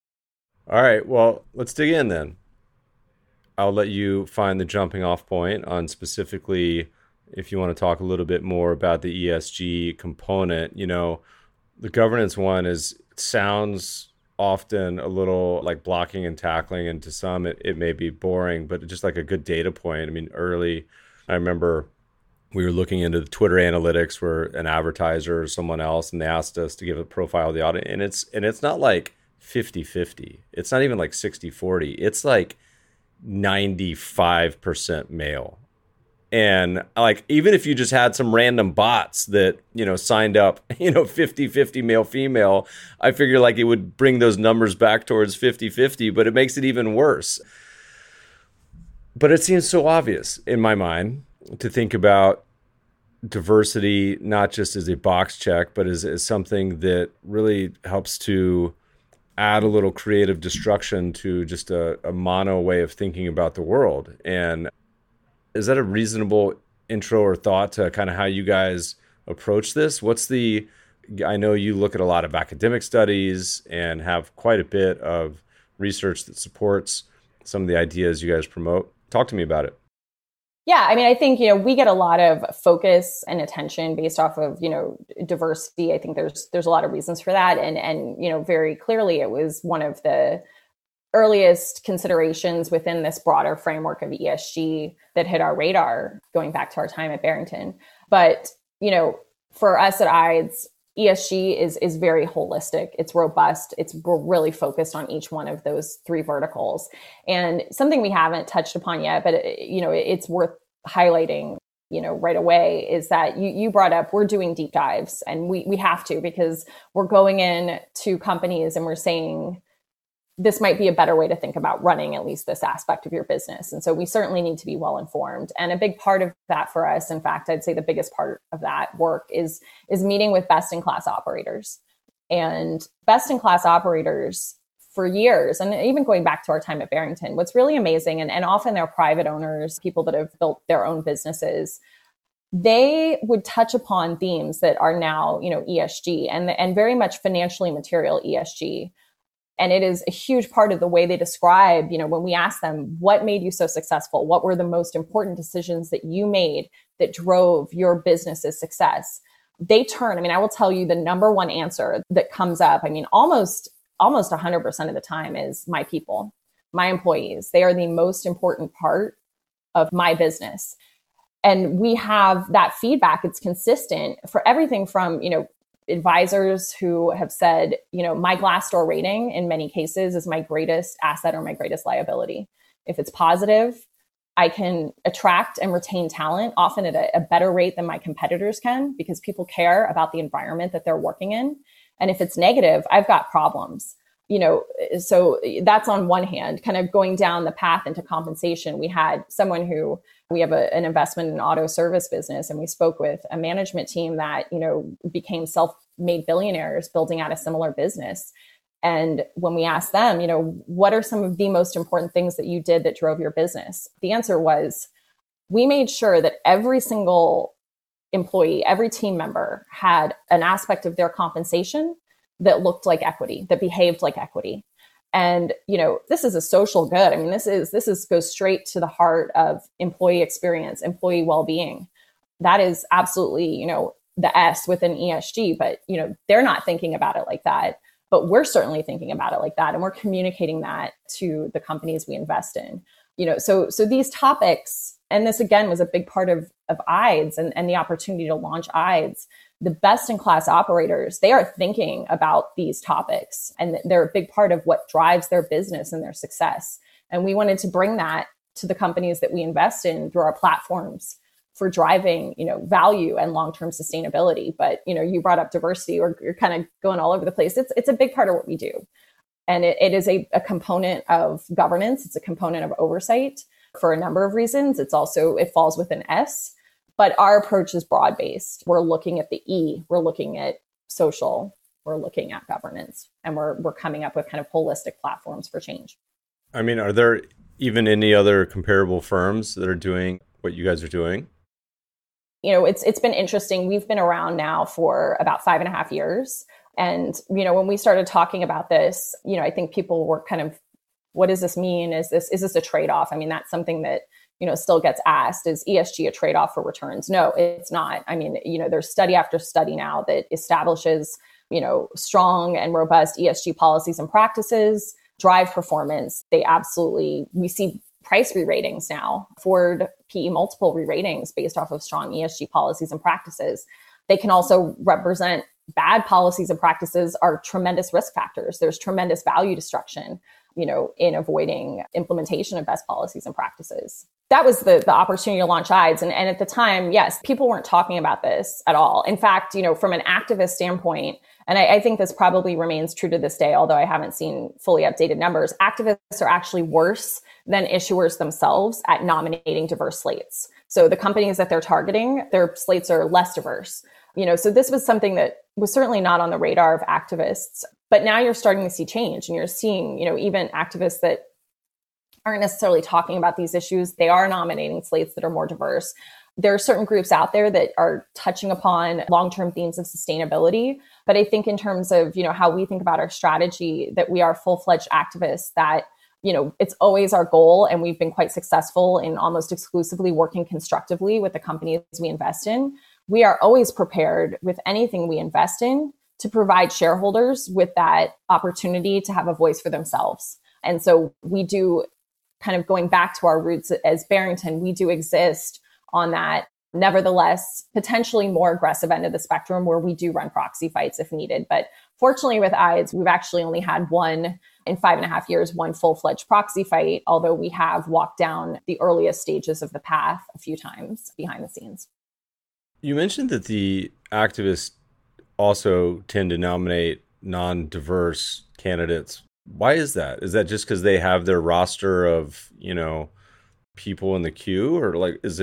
All right. Well, let's dig in then. I'll let you find the jumping off point on specifically if you want to talk a little bit more about the ESG component. The governance one sounds often a little like blocking and tackling, and to some it may be boring, but just like a good data point. I remember we were looking into the Twitter analytics for an advertiser or someone else, and they asked us to give a profile of the audience. And it's not like 50-50. It's not even like 60-40. It's like 95% male. And like, even if you just had some random bots that, signed up, 50-50 male, female, I figure like it would bring those numbers back towards 50-50, but it makes it even worse. But it seems so obvious in my mind to think about diversity, not just as a box check, but as something that really helps to add a little creative destruction to just a mono way of thinking about the world. And is that a reasonable intro or thought to kind of how you guys approach this? I know you look at a lot of academic studies and have quite a bit of research that supports some of the ideas you guys promote. Talk to me about it. Yeah, I think, we get a lot of focus and attention based off of, diversity. I think there's a lot of reasons for that. And very clearly it was one of the earliest considerations within this broader framework of ESG that hit our radar going back to our time at Barrington. But, for us at IDES, ESG is very holistic. It's robust. We're really focused on each one of those three verticals. And something we haven't touched upon yet, but it's worth highlighting. right away is that you brought up, we're doing deep dives, and we have to, because we're going in to companies and we're saying, this might be a better way to think about running at least this aspect of your business. And so we certainly need to be well informed. And a big part of that for us, in fact, I'd say the biggest part of that work is meeting with best in class operators. And best in class operators for years, and even going back to our time at Barrington, what's really amazing, and often they're private owners, people that have built their own businesses, they would touch upon themes that are now, ESG and very much financially material ESG. And it is a huge part of the way they describe, when we ask them, what made you so successful? What were the most important decisions that you made that drove your business's success? They turn, I will tell you the number one answer that comes up, almost 100% of the time is my people, my employees. They are the most important part of my business. And we have that feedback. It's consistent for everything from, advisors who have said, my Glassdoor rating in many cases is my greatest asset or my greatest liability. If it's positive, I can attract and retain talent often at a better rate than my competitors can, because people care about the environment that they're working in. And if it's negative, I've got problems. So that's on one hand. Kind of going down the path into compensation, we had someone who, we have an investment in an auto service business, and we spoke with a management team that, became self-made billionaires building out a similar business. And when we asked them, what are some of the most important things that you did that drove your business? The answer was, we made sure that every single employee, every team member had an aspect of their compensation that looked like equity, that behaved like equity. And, this is a social good. This goes straight to the heart of employee experience, employee well-being. That is absolutely, the S within ESG, but, they're not thinking about it like that, but we're certainly thinking about it like that. And we're communicating that to the companies we invest in, so these topics, and this again was a big part of IDES and the opportunity to launch IDES. The best in class operators, they are thinking about these topics, and they're a big part of what drives their business and their success. And we wanted to bring that to the companies that we invest in through our platforms for driving, value and long-term sustainability. But, you brought up diversity, or you're kind of going all over the place. It's a big part of what we do. And it is a component of governance. It's a component of oversight for a number of reasons. It falls within S. But our approach is broad-based. We're looking at the E, we're looking at social, we're looking at governance, and we're coming up with kind of holistic platforms for change. Are there even any other comparable firms that are doing what you guys are doing? It's been interesting. We've been around now for about 5.5 years. And, when we started talking about this, I think people were kind of, what does this mean? Is this a trade-off? That's something that still gets asked. Is ESG a trade-off for returns? No, it's not. There's study after study now that establishes, strong and robust ESG policies and practices, drive performance. We see price re-ratings now, forward PE multiple re-ratings based off of strong ESG policies and practices. They can also represent bad policies and practices are tremendous risk factors. There's tremendous value destruction, in avoiding implementation of best policies and practices. That was the opportunity to launch IDES. And at the time, yes, people weren't talking about this at all. In fact, from an activist standpoint, and I think this probably remains true to this day, although I haven't seen fully updated numbers, activists are actually worse than issuers themselves at nominating diverse slates. So the companies that they're targeting, their slates are less diverse. So this was something that was certainly not on the radar of activists. But now you're starting to see change, and you're seeing, even activists that aren't necessarily talking about these issues. They are nominating slates that are more diverse. There are certain groups out there that are touching upon long-term themes of sustainability. But I think in terms of, how we think about our strategy, that we are full-fledged activists, that, it's always our goal. And we've been quite successful in almost exclusively working constructively with the companies we invest in. We are always prepared with anything we invest in to provide shareholders with that opportunity to have a voice for themselves. And so we do, kind of going back to our roots as Barrington, we do exist on that, nevertheless, potentially more aggressive end of the spectrum where we do run proxy fights if needed. But fortunately with IDES, we've actually only had one in 5.5 years, one full-fledged proxy fight, although we have walked down the earliest stages of the path a few times behind the scenes. You mentioned that the activists also tend to nominate non-diverse candidates. Why is that? Is that just because they have their roster of, people in the queue, or is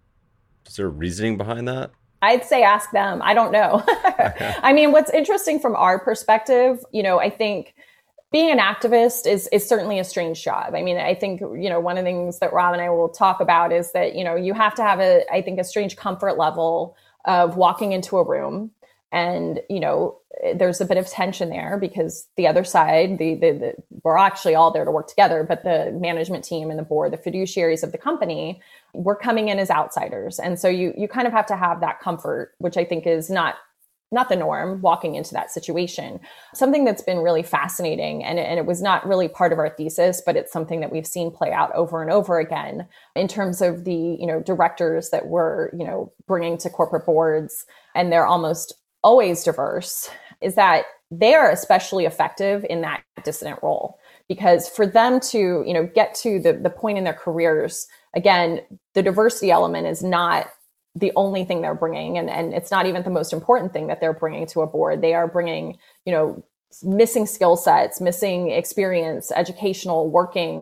there reasoning behind that? I'd say ask them. I don't know. I mean, what's interesting from our perspective, I think being an activist is certainly a strange job. I mean, I think, one of the things that Rob and I will talk about is that, you have to have a strange comfort level of walking into a room. And, there's a bit of tension there because the other side, we're actually all there to work together, but the management team and the board, the fiduciaries of the company, we're coming in as outsiders. And so you kind of have to have that comfort, which I think is not the norm walking into that situation. Something that's been really fascinating, and it was not really part of our thesis, but it's something that we've seen play out over and over again in terms of the, directors that we're, bringing to corporate boards, and they're almost always diverse, is that they are especially effective in that dissident role. Because for them to, get to the point in their careers, again, the diversity element is not the only thing they're bringing. And it's not even the most important thing that they're bringing to a board. They are bringing, missing skill sets, missing experience, educational, working,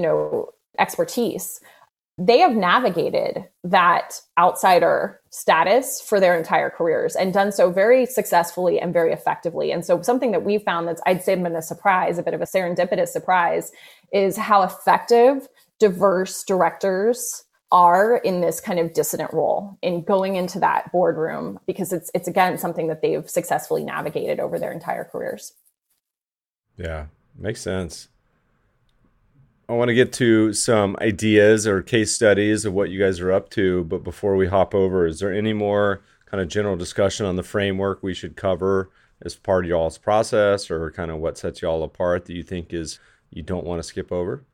expertise. They have navigated that outsider status for their entire careers and done so very successfully and very effectively. And so something that we found that's, I'd say, been a surprise, a bit of a serendipitous surprise, is how effective diverse directors are in this kind of dissident role in going into that boardroom, because it's again, something that they've successfully navigated over their entire careers. Yeah, makes sense. I want to get to some ideas or case studies of what you guys are up to. But before we hop over, is there any more kind of general discussion on the framework we should cover as part of y'all's process, or kind of what sets y'all apart that you think you don't want to skip over?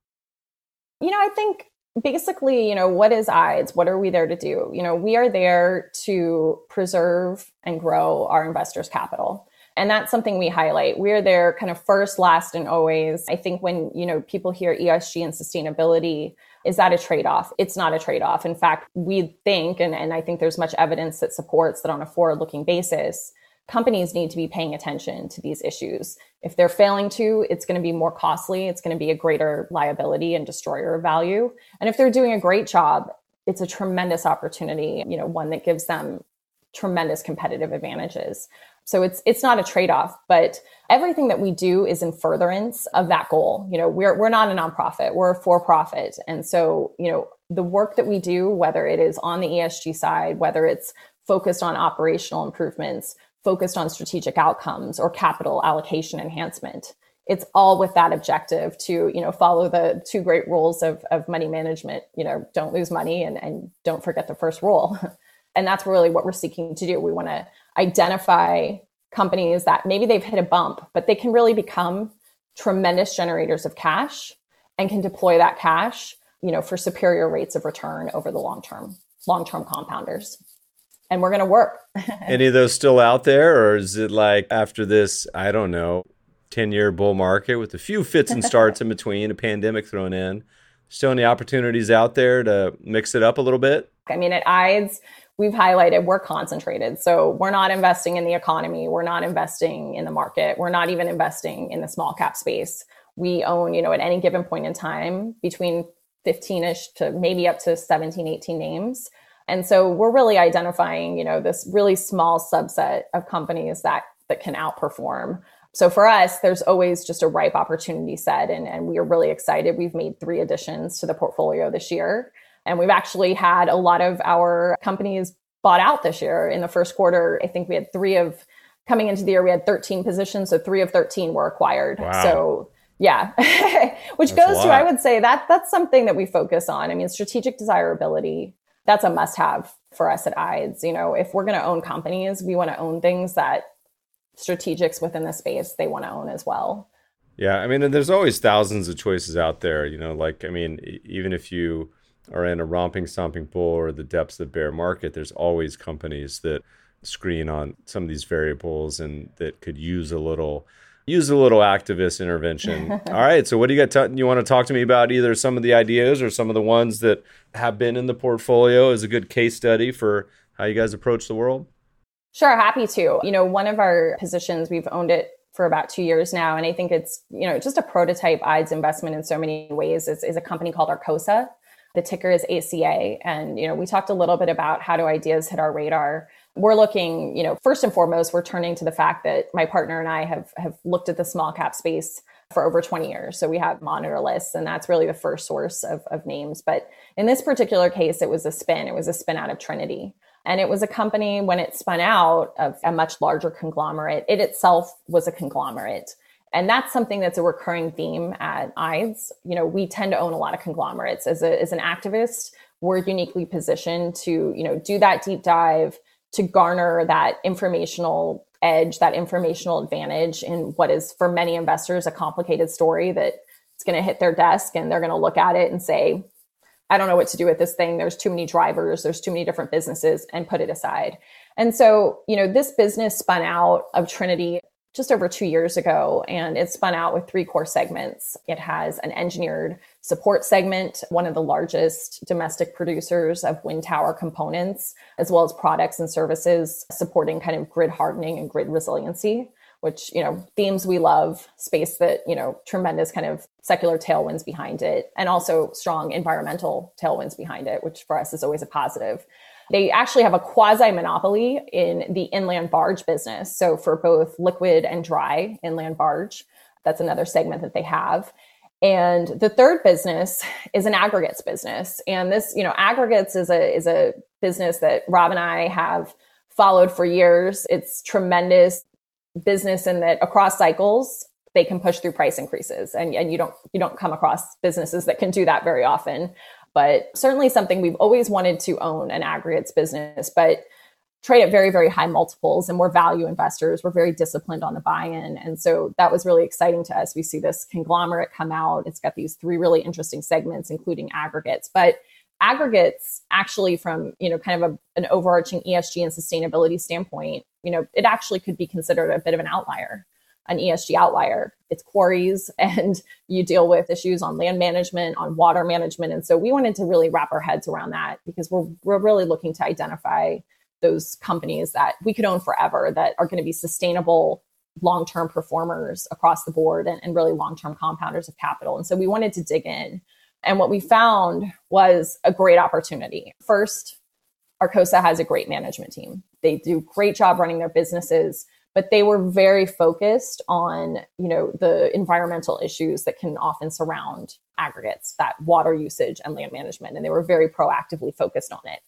I think basically, what is IDES? What are we there to do? We are there to preserve and grow our investors' capital. And that's something we highlight. We're there kind of first, last, and always. I think when, people hear ESG and sustainability, is that a trade-off? It's not a trade-off. In fact, we think, and I think there's much evidence that supports that on a forward-looking basis, companies need to be paying attention to these issues. If they're failing to, it's going to be more costly. It's going to be a greater liability and destroyer of value. And if they're doing a great job, it's a tremendous opportunity, one that gives them tremendous competitive advantages. So it's not a trade-off, but everything that we do is in furtherance of that goal. We're not a nonprofit, we're a for-profit. And so, the work that we do, whether it is on the ESG side, whether it's focused on operational improvements, focused on strategic outcomes or capital allocation enhancement, it's all with that objective to, follow the two great rules of money management, don't lose money and don't forget the first rule. And that's really what we're seeking to do. We want to identify companies that maybe they've hit a bump, but they can really become tremendous generators of cash and can deploy that cash, for superior rates of return over the long-term compounders. And we're going to work. Any of those still out there? Or is it like after this, 10-year bull market with a few fits and starts in between, a pandemic thrown in, still any opportunities out there to mix it up a little bit? I mean, at IDES, we've highlighted we're concentrated. So we're not investing in the economy. We're not investing in the market. We're not even investing in the small cap space. We own, at any given point in time, between 15-ish to maybe up to 17, 18 names. And so we're really identifying, this really small subset of companies that can outperform. So for us, there's always just a ripe opportunity set. And we are really excited. We've made 3 additions to the portfolio this year. And we've actually had a lot of our companies bought out this year. In the first quarter, I think we had coming into the year, we had 13 positions. So 3 of 13 were acquired. Wow. So yeah, which That's goes to, I would say that's something that we focus on. I mean, strategic desirability, that's a must-have for us at IDES. If we're going to own companies, we want to own things that strategics within the space, they want to own as well. Yeah. I mean, and there's always thousands of choices out there, even if you are in a romping, stomping bull or the depths of the bear market, there's always companies that screen on some of these variables and that could use a little Use a little activist intervention. All right. So what do you got? You want to talk to me about either some of the ideas or some of the ones that have been in the portfolio as a good case study for how you guys approach the world? Sure. Happy to. One of our positions, we've owned it for about 2 years now. And I think it's, just a prototype IDES investment in so many ways is a company called Arcosa. The ticker is ACA. And, we talked a little bit about how do ideas hit our radar. We're looking, first and foremost, we're turning to the fact that my partner and I have looked at the small cap space for over 20 years. So we have monitor lists, and that's really the first source of names. But in this particular case, it was a spin. It was a spin out of Trinity. And it was a company, when it spun out of a much larger conglomerate, it itself was a conglomerate. And that's something that's a recurring theme at IDES. We tend to own a lot of conglomerates. As an activist, we're uniquely positioned to, do that deep dive, to garner that informational edge, that informational advantage in what is for many investors a complicated story that it's going to hit their desk and they're going to look at it and say, I don't know what to do with this thing. There's too many drivers. There's too many different businesses, and put it aside. And so, this business spun out of Trinity just over 2 years ago, and it spun out with 3 core segments. It has an engineered support segment, one of the largest domestic producers of wind tower components, as well as products and services supporting kind of grid hardening and grid resiliency, which, themes we love, space that, tremendous kind of secular tailwinds behind it, and also strong environmental tailwinds behind it, which for us is always a positive. They actually have a quasi-monopoly in the inland barge business. So for both liquid and dry inland barge, that's another segment that they have. And the third business is an aggregates business. And this, aggregates is a business that Rob and I have followed for years. It's tremendous business in that across cycles, they can push through price increases. And you don't come across businesses that can do that very often. But certainly something we've always wanted to own, an aggregates business, but trade at very, very high multiples, and we're value investors. We're very disciplined on the buy-in. And so that was really exciting to us. We see this conglomerate come out. It's got these 3 really interesting segments, including aggregates. But aggregates actually from, kind of an overarching ESG and sustainability standpoint, it actually could be considered a bit of an outlier, an ESG outlier. It's quarries, and you deal with issues on land management, on water management. And so we wanted to really wrap our heads around that, because we're really looking to identify those companies that we could own forever, that are going to be sustainable, long-term performers across the board, and really long-term compounders of capital. And so we wanted to dig in. And what we found was a great opportunity. First, Arcosa has a great management team. They do a great job running their businesses, but they were very focused on, the environmental issues that can often surround aggregates, that water usage and land management. And they were very proactively focused on it.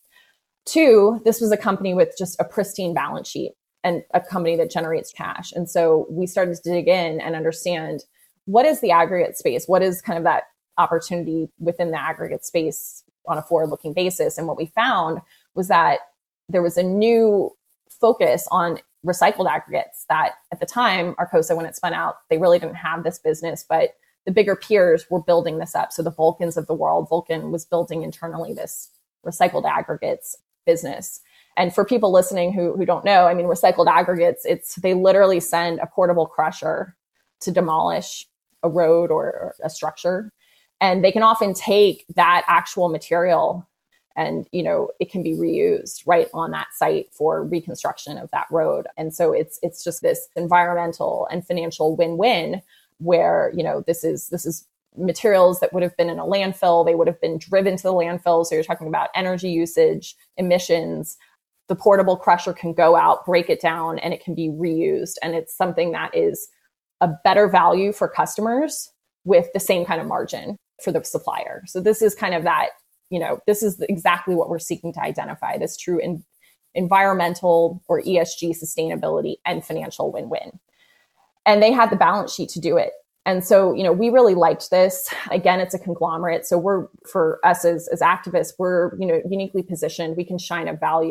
2, this was a company with just a pristine balance sheet and a company that generates cash. And so we started to dig in and understand, what is the aggregate space? What is kind of that opportunity within the aggregate space on a forward-looking basis? And what we found was that there was a new focus on recycled aggregates that at the time, Arcosa, when it spun out, they really didn't have this business, but the bigger peers were building this up. So the Vulcans of the world, Vulcan was building internally this recycled aggregates business. And for people listening who don't know, recycled aggregates, they literally send a portable crusher to demolish a road or a structure. And they can often take that actual material and, it can be reused right on that site for reconstruction of that road. And so it's just this environmental and financial win-win where, this is materials that would have been in a landfill. They would have been driven to the landfill. So you're talking about energy usage, emissions. The portable crusher can go out, break it down, and it can be reused. And it's something that is a better value for customers with the same kind of margin for the supplier. So this is kind of that, this is exactly what we're seeking to identify, this true environmental or ESG sustainability and financial win-win. And they had the balance sheet to do it. And so, we really liked this. Again, it's a conglomerate. So for us as activists, we're, uniquely positioned. We can shine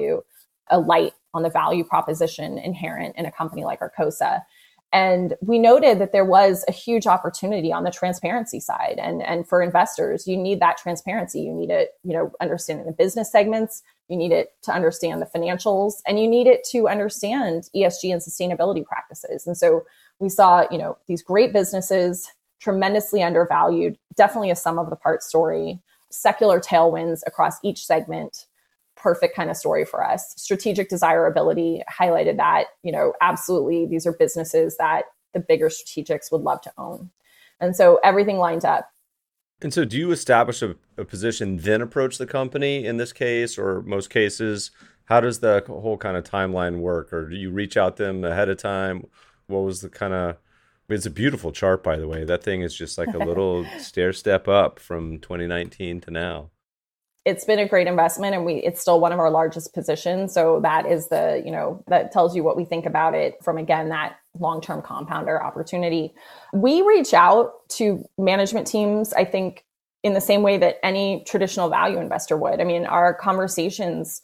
a light on the value proposition inherent in a company like Arcosa. And we noted that there was a huge opportunity on the transparency side. And for investors, you need that transparency. You need it, understanding the business segments. You need it to understand the financials, and you need it to understand ESG and sustainability practices. And so We saw, these great businesses, tremendously undervalued, definitely a sum of the parts story, secular tailwinds across each segment. Perfect kind of story for us. Strategic desirability highlighted that, absolutely these are businesses that the bigger strategics would love to own. And so everything lined up. And so do you establish a position, then approach the company in this case, or most cases? How does the whole kind of timeline work? Or do you reach out to them ahead of time? What was the kind of, it's a beautiful chart, by the way. That thing is just like a little stair step up from 2019 to now. It's been a great investment, and it's still one of our largest positions. So that is that tells you what we think about it from, again, that long-term compounder opportunity. We reach out to management teams, I think, in the same way that any traditional value investor would. I mean, our conversations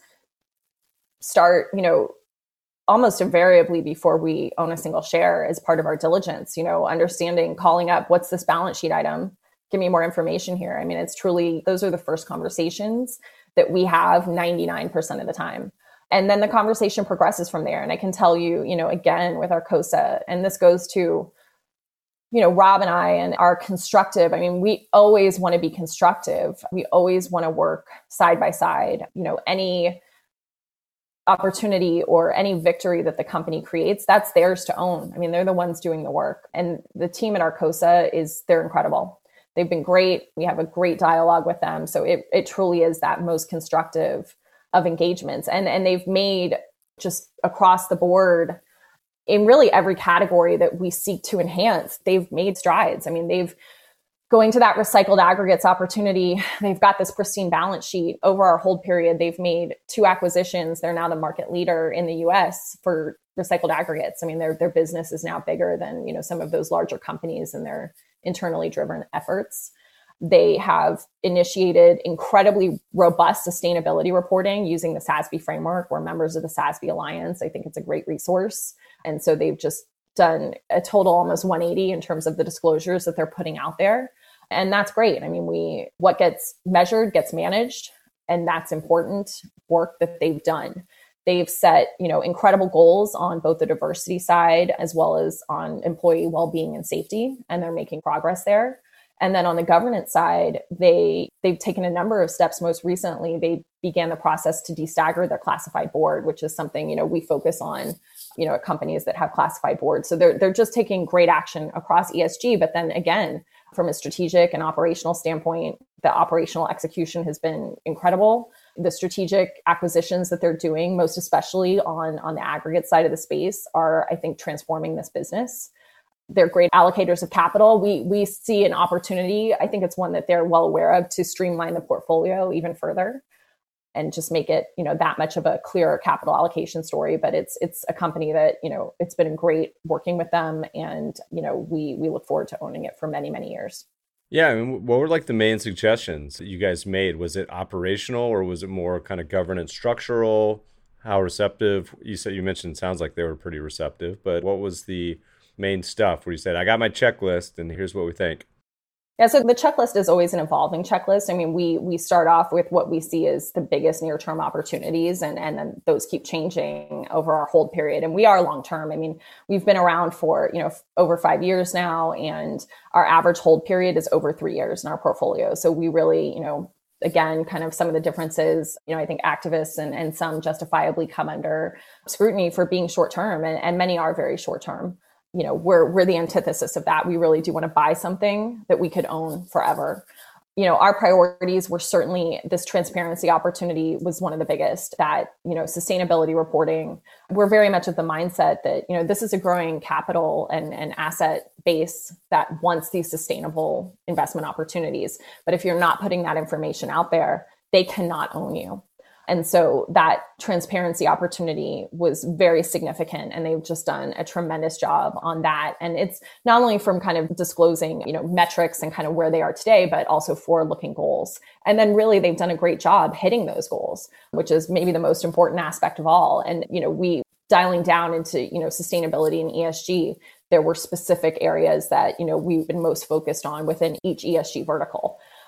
start, almost invariably before we own a single share as part of our diligence, understanding, calling up, what's this balance sheet item? Give me more information here. I mean, it's truly, those are the first conversations that we have 99% of the time. And then the conversation progresses from there. And I can tell you, again, with Arcosa, and this goes to, Rob and I and our constructive. I mean, we always want to be constructive. We always want to work side by side. Any opportunity or any victory that the company creates, that's theirs to own. I mean, they're the ones doing the work. And the team at Arcosa they're incredible. They've been great. We have a great dialogue with them. So it truly is that most constructive of engagements. And they've made, just across the board, in really every category that we seek to enhance, they've made strides. I mean, going to that recycled aggregates opportunity, they've got this pristine balance sheet. Over our hold period, they've made 2 acquisitions. They're now the market leader in the US for recycled aggregates. I mean, their business is now bigger than, some of those larger companies and their internally driven efforts. They have initiated incredibly robust sustainability reporting using the SASB framework. We're members of the SASB Alliance. I think it's a great resource. And so they've just done a total almost 180 in terms of the disclosures that they're putting out there. And that's great. I mean, what gets measured gets managed, and that's important work that they've done. They've set, incredible goals on both the diversity side as well as on employee well-being and safety, and they're making progress there. And then on the governance side, they've taken a number of steps. Most recently, they began the process to destagger their classified board, which is something, we focus on, at companies that have classified boards. So they're just taking great action across ESG. But then again, from a strategic and operational standpoint, the operational execution has been incredible. The strategic acquisitions that they're doing, most especially on the aggregate side of the space, are, I think, transforming this business. They're great allocators of capital. We see an opportunity. I think it's one that they're well aware of, to streamline the portfolio even further and just make it, that much of a clearer capital allocation story. But it's a company that, it's been great working with them, and, we look forward to owning it for many, many years. Yeah. I mean, what were like the main suggestions that you guys made? Was it operational, or was it more kind of governance structural? How receptive? You mentioned, sounds like they were pretty receptive, but what was the main stuff where you said, I got my checklist and here's what we think? Yeah, so the checklist is always an evolving checklist. I mean, we start off with what we see as the biggest near-term opportunities, and then those keep changing over our hold period. And we are long-term. I mean, we've been around for, over 5 years now, and our average hold period is over 3 years in our portfolio. So we really, again, kind of some of the differences, I think activists and some justifiably come under scrutiny for being short-term, and many are very short-term. We're the antithesis of that. We really do want to buy something that we could own forever. Our priorities were certainly, this transparency opportunity was one of the biggest. That, sustainability reporting, we're very much of the mindset that, this is a growing capital and asset base that wants these sustainable investment opportunities. But if you're not putting that information out there, they cannot own you. And so that transparency opportunity was very significant, and they've just done a tremendous job on that. And it's not only from kind of disclosing, metrics and kind of where they are today, but also forward-looking goals. And then really they've done a great job hitting those goals, which is maybe the most important aspect of all. And, we dialing down into, sustainability and ESG, there were specific areas that, we've been most focused on within each ESG vertical.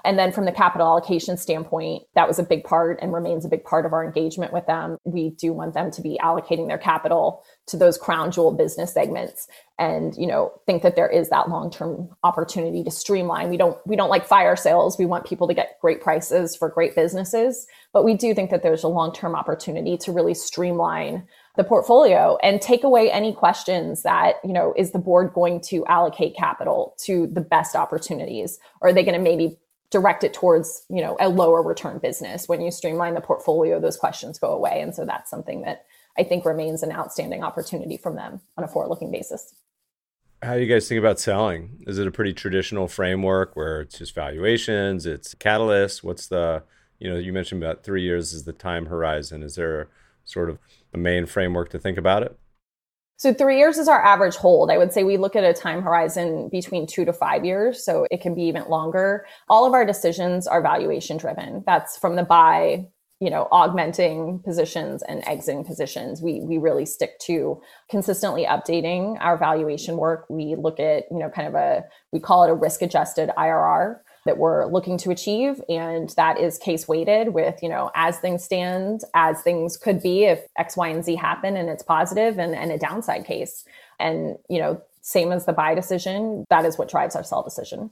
And then from the capital allocation standpoint, that was a big part and remains a big part of our engagement with them. We do want them to be allocating their capital to those crown jewel business segments and, think that there is that long-term opportunity to streamline. We don't like fire sales. We want people to get great prices for great businesses, but we do think that there's a long-term opportunity to really streamline the portfolio and take away any questions that, is the board going to allocate capital to the best opportunities? Or are they going to maybe direct it towards, a lower return business? When you streamline the portfolio, those questions go away. And so that's something that I think remains an outstanding opportunity from them on a forward-looking basis. How do you guys think about selling? Is it a pretty traditional framework where it's just valuations, it's catalysts? What's the, you mentioned about 3 years is the time horizon. Is there sort of a main framework to think about it? So 3 years is our average hold. I would say we look at a time horizon between 2 to 5 years. So it can be even longer. All of our decisions are valuation driven. That's from the buy, augmenting positions and exiting positions. We really stick to consistently updating our valuation work. We look at, we call it a risk adjusted IRR that we're looking to achieve. And that is case weighted with, as things stand, as things could be if X, Y, and Z happen and it's positive and a downside case. And, same as the buy decision, that is what drives our sell decision.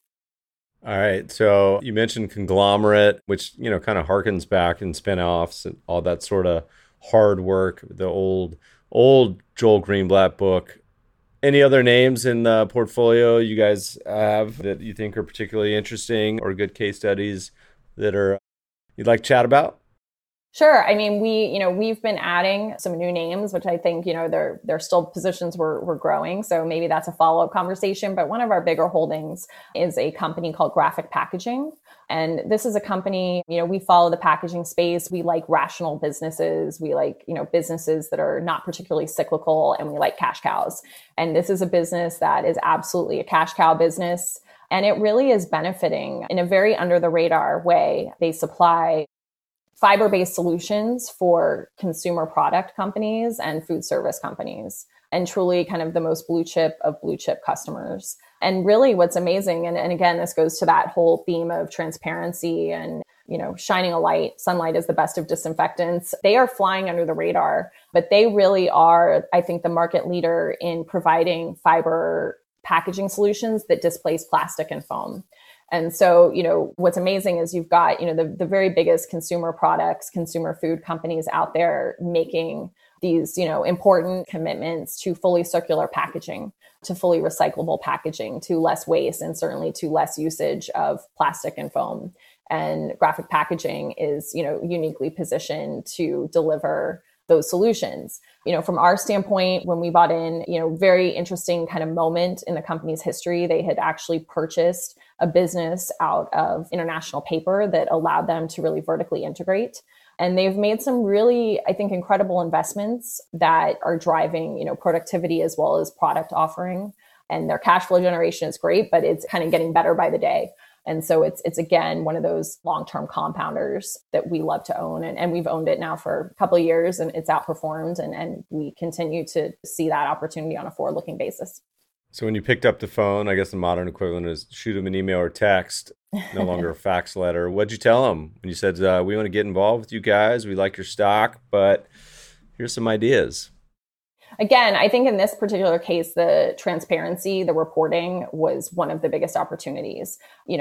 All right. So you mentioned conglomerate, which, kind of harkens back in spinoffs and all that sort of hard work, the old Joel Greenblatt book. Any other names in the portfolio you guys have that you think are particularly interesting or good case studies that you'd like to chat about? Sure. I mean, we've been adding some new names, which I think, they're still positions we're growing. So maybe that's a follow-up conversation. But one of our bigger holdings is a company called Graphic Packaging. And this is a company, we follow the packaging space. We like rational businesses. We like, businesses that are not particularly cyclical, and we like cash cows. And this is a business that is absolutely a cash cow business. And it really is benefiting in a very under the radar way. They supply fiber-based solutions for consumer product companies and food service companies, and truly kind of the most blue chip of blue chip customers. And really what's amazing, and again, this goes to that whole theme of transparency and, shining a light. Sunlight is the best of disinfectants. They are flying under the radar, but they really are, I think, the market leader in providing fiber packaging solutions that displace plastic and foam. And so, what's amazing is you've got, the very biggest consumer products, consumer food companies out there making these, important commitments to fully circular packaging, to fully recyclable packaging, to less waste, and certainly to less usage of plastic and foam. And Graphic Packaging is, uniquely positioned to deliver those solutions. From our standpoint, when we bought in, very interesting kind of moment in the company's history. They had actually purchased a business out of International Paper that allowed them to really vertically integrate. And they've made some really, I think, incredible investments that are driving, productivity as well as product offering. And their cash flow generation is great, but it's kind of getting better by the day. And so it's again, one of those long-term compounders that we love to own. And we've owned it now for a couple of years, and it's outperformed. And we continue to see that opportunity on a forward-looking basis. So when you picked up the phone, I guess the modern equivalent is shoot them an email or text, no longer a fax letter. What'd you tell them when you said, we want to get involved with you guys, we like your stock, but here's some ideas? Again, I think in this particular case, the transparency, the reporting was one of the biggest opportunities.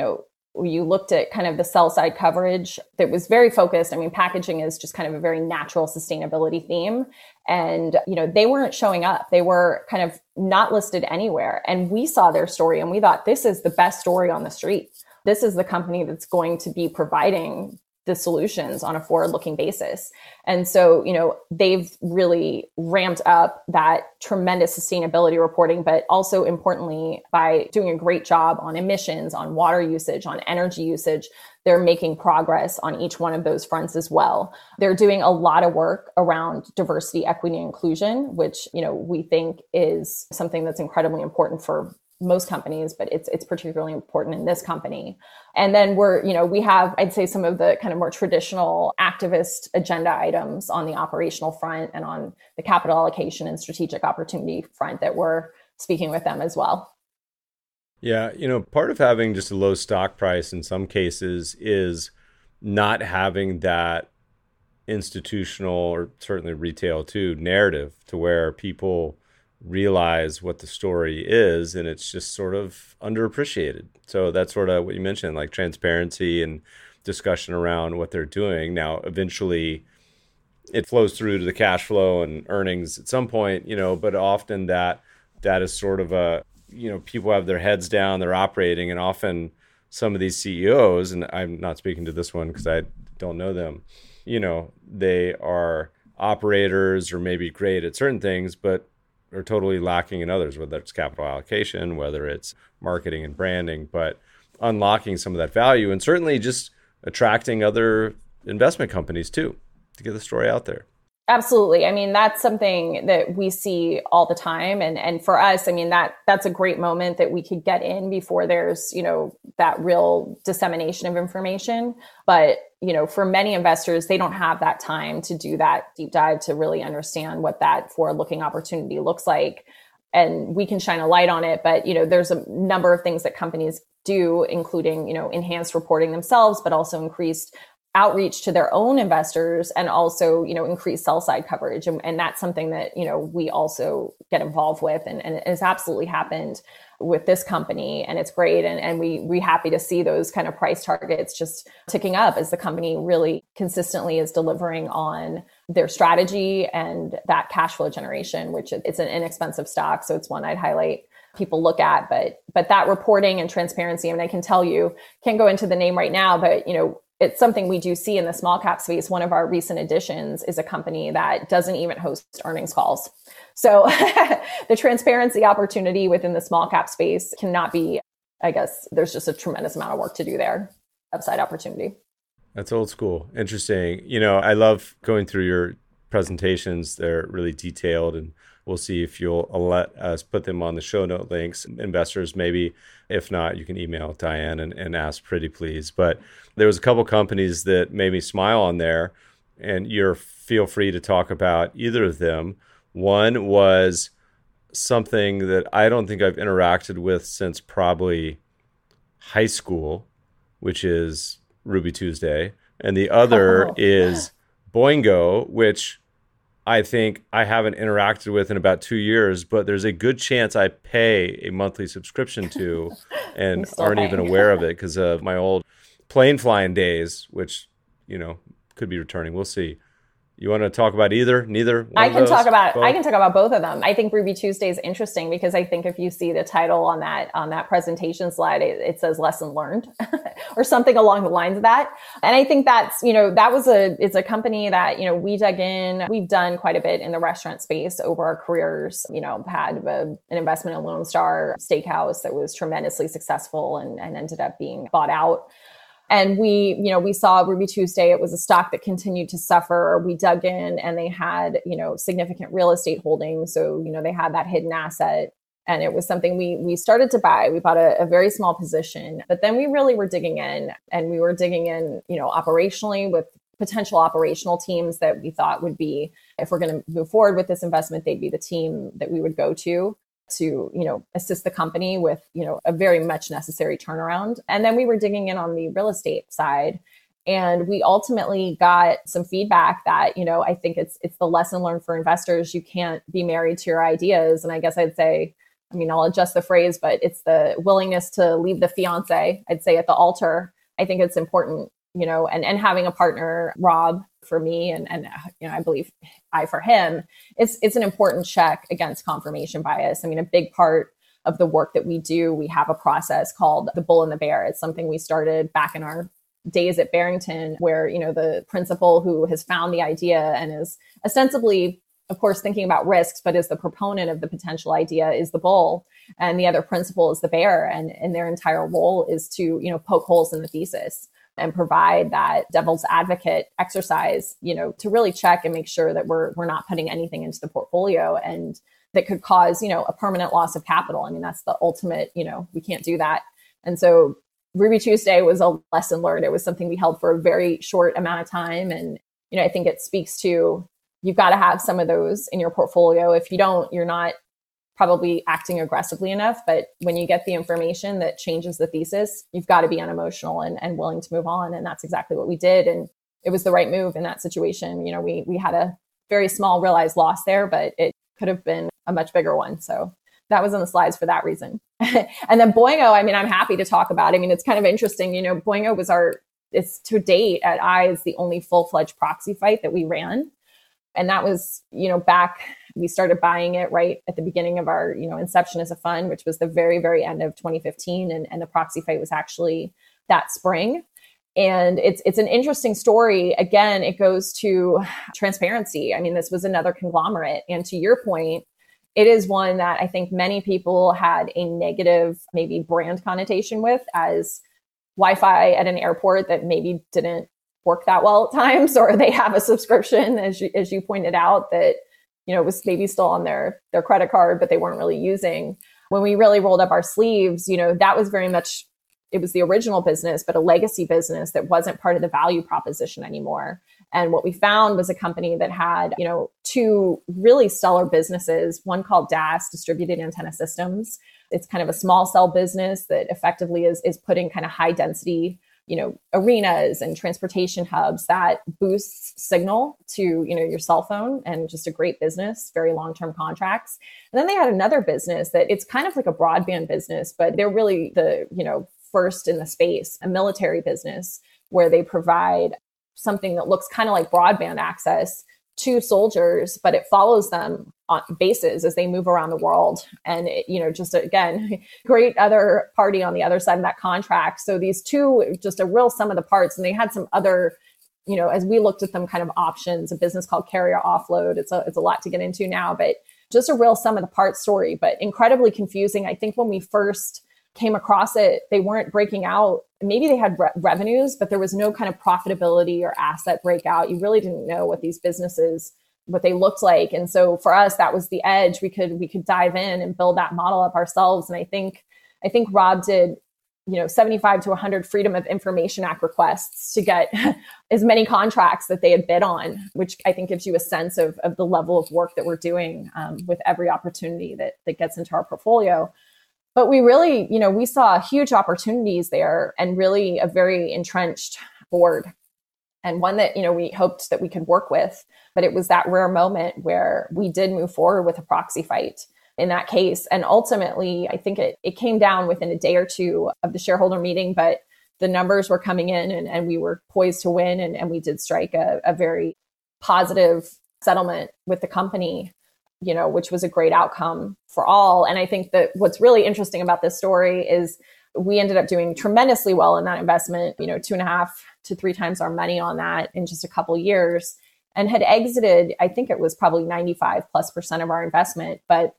You looked at kind of the sell side coverage that was very focused. I mean, packaging is just kind of a very natural sustainability theme. And, they weren't showing up. They were kind of not listed anywhere. And we saw their story and we thought, this is the best story on the street. This is the company that's going to be providing the solutions on a forward-looking basis. And so, they've really ramped up that tremendous sustainability reporting, but also importantly, by doing a great job on emissions, on water usage, on energy usage, they're making progress on each one of those fronts as well. They're doing a lot of work around diversity, equity, and inclusion, which, we think is something that's incredibly important for most companies, but it's particularly important in this company. And then we have, I'd say, some of the kind of more traditional activist agenda items on the operational front and on the capital allocation and strategic opportunity front that we're speaking with them as well. Yeah, part of having just a low stock price in some cases is not having that institutional, or certainly retail too, narrative to where people realize what the story is, and it's just sort of underappreciated. So that's sort of what you mentioned, like transparency and discussion around what they're doing. Now, eventually it flows through to the cash flow and earnings at some point, but often that is sort of a, people have their heads down, they're operating, and often some of these CEOs, and I'm not speaking to this one because I don't know them, they are operators or maybe great at certain things, but are totally lacking in others, whether it's capital allocation, whether it's marketing and branding, but unlocking some of that value and certainly just attracting other investment companies too, to get the story out there. Absolutely. I mean, that's something that we see all the time. And for us, I mean, that's a great moment that we could get in before there's, that real dissemination of information. But, for many investors, they don't have that time to do that deep dive to really understand what that forward-looking opportunity looks like. And we can shine a light on it. But, there's a number of things that companies do, including, enhanced reporting themselves, but also increased outreach to their own investors, and also, increase sell side coverage. And that's something that, we also get involved with, and it has absolutely happened with this company, and it's great. And we're happy to see those kind of price targets just ticking up as the company really consistently is delivering on their strategy and that cash flow generation, which it's an inexpensive stock. So it's one I'd highlight people look at, but that reporting and transparency, I mean, I can tell you, can't go into the name right now, but, it's something we do see in the small cap space. One of our recent additions is a company that doesn't even host earnings calls. So the transparency opportunity within the small cap space cannot be, I guess, there's just a tremendous amount of work to do there. Upside opportunity. That's old school. Interesting. I love going through your presentations. They're really detailed, and we'll see if you'll let us put them on the show note links. Investors, maybe, if not, you can email Diane and ask pretty please. But there was a couple companies that made me smile on there, and feel free to talk about either of them. One was something that I don't think I've interacted with since probably high school, which is Ruby Tuesday. And the other is Boingo, which I think I haven't interacted with in about 2 years, but there's a good chance I pay a monthly subscription to and aren't even aware of it because of my old plane flying days, which, could be returning. We'll see. You want to talk about either? Neither? I can talk about both of them. I think Ruby Tuesday is interesting because I think if you see the title on that presentation slide, it says lesson learned or something along the lines of that. And I think that's, it's a company that, we dug in. We've done quite a bit in the restaurant space over our careers, had an investment in Lone Star Steakhouse that was tremendously successful and ended up being bought out. And we saw Ruby Tuesday. It was a stock that continued to suffer. We dug in and they had, significant real estate holdings. So, they had that hidden asset, and it was something we started to buy. We bought a very small position, but then we really were digging in, and we were digging in, operationally with potential operational teams that we thought would be, if we're going to move forward with this investment, they'd be the team that we would go to assist the company with, a very much necessary turnaround. And then we were digging in on the real estate side, and we ultimately got some feedback that, I think it's the lesson learned for investors. You can't be married to your ideas. And I guess I'd say, I'll adjust the phrase, but it's the willingness to leave the fiance, I'd say, at the altar. I think it's important, and having a partner, Rob, for me, and I believe I for him, it's an important check against confirmation bias. A big part of the work that we do, we have a process called the Bull and the Bear. It's something we started back in our days at Barrington, where the principal who has found the idea and is ostensibly, of course, thinking about risks, but is the proponent of the potential idea, is the bull, and the other principal is the bear, and their entire role is to poke holes in the thesis and provide that devil's advocate exercise, to really check and make sure that we're not putting anything into the portfolio and that could cause, a permanent loss of capital. That's the ultimate, we can't do that. And so Ruby Tuesday was a lesson learned. It was something we held for a very short amount of time. And, I think it speaks to, you've got to have some of those in your portfolio. If you don't, you're not probably acting aggressively enough. But when you get the information that changes the thesis, you've got to be unemotional and willing to move on. And that's exactly what we did. And it was the right move in that situation. You know, we had a very small realized loss there, but it could have been a much bigger one. So that was in the slides for that reason. And then Boingo, I mean, I'm happy to talk about. I mean, it's kind of interesting. You know, Boingo was it's to date at ICE the only full-fledged proxy fight that we ran. And that was, you know, we started buying it right at the beginning of our, you know, inception as a fund, which was the very, very end of 2015. And the proxy fight was actually that spring. And it's an interesting story. Again, it goes to transparency. I mean, this was another conglomerate. And to your point, it is one that I think many people had a negative, maybe brand connotation with as Wi-Fi at an airport that maybe didn't work that well at times, or they have a subscription, as you pointed out, that, you know, was maybe still on their credit card, but they weren't really using. When we really rolled up our sleeves, you know, that was very much, it was the original business, but a legacy business that wasn't part of the value proposition anymore. And what we found was a company that had, you know, two really stellar businesses, one called DAS, Distributed Antenna Systems. It's kind of a small cell business that effectively is putting kind of high density, you know, arenas and transportation hubs that boosts signal to, you know, your cell phone, and just a great business, very long-term contracts. And then they had another business that it's kind of like a broadband business, but they're really the, you know, first in the space, a military business where they provide something that looks kind of like broadband access to soldiers, but it follows them on bases as they move around the world. And, it, you know, just again, great other party on the other side of that contract. So these two, just a real sum of the parts. And they had some other, you know, as we looked at them, kind of options, a business called Carrier Offload. It's a lot to get into now, but just a real sum of the parts story, but incredibly confusing. I think when we first came across it, they weren't breaking out. Maybe they had revenues, but there was no kind of profitability or asset breakout. You really didn't know what these businesses, what they looked like. And so for us, that was the edge. We could dive in and build that model up ourselves. And I think Rob did, you know, 75 to 100 Freedom of Information Act requests to get as many contracts that they had bid on, which I think gives you a sense of the level of work that we're doing with every opportunity that gets into our portfolio. But we really, you know, we saw huge opportunities there, and really a very entrenched board, and one that, you know, we hoped that we could work with. But it was that rare moment where we did move forward with a proxy fight in that case. And ultimately, I think it came down within a day or two of the shareholder meeting, but the numbers were coming in and we were poised to win. And we did strike a very positive settlement with the company, you know, which was a great outcome for all. And I think that what's really interesting about this story is we ended up doing tremendously well in that investment, you know, 2.5 to 3 times our money on that in just a couple of years, and had exited, I think it was probably 95+% of our investment. But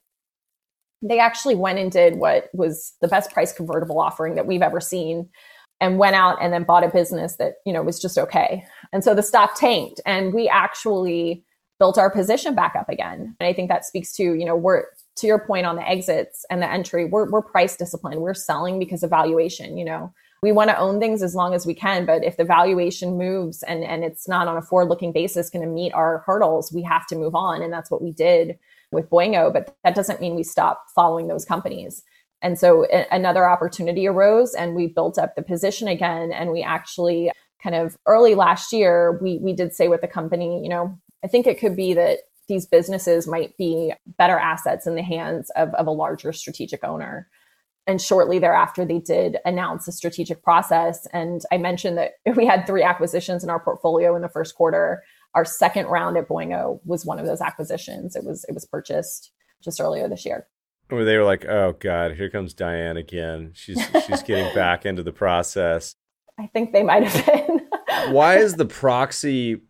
they actually went and did what was the best price convertible offering that we've ever seen, and went out and then bought a business that, you know, was just okay. And so the stock tanked, and we actually built our position back up again. And I think that speaks to, you know, we're, to your point on the exits and the entry, we're price disciplined. We're selling because of valuation. You know, we want to own things as long as we can, but if the valuation moves and it's not on a forward-looking basis going to meet our hurdles, we have to move on. And that's what we did with Boingo, but that doesn't mean we stop following those companies. And so another opportunity arose, and we built up the position again. And we actually kind of early last year, we did say with the company, you know, I think it could be that these businesses might be better assets in the hands of a larger strategic owner. And shortly thereafter, they did announce a strategic process. And I mentioned that we had 3 acquisitions in our portfolio in the first quarter. Our second round at Boingo was one of those acquisitions. It was purchased just earlier this year. Where they were like, oh God, here comes Diane again. She's getting back into the process. I think they might have been. Why is the proxy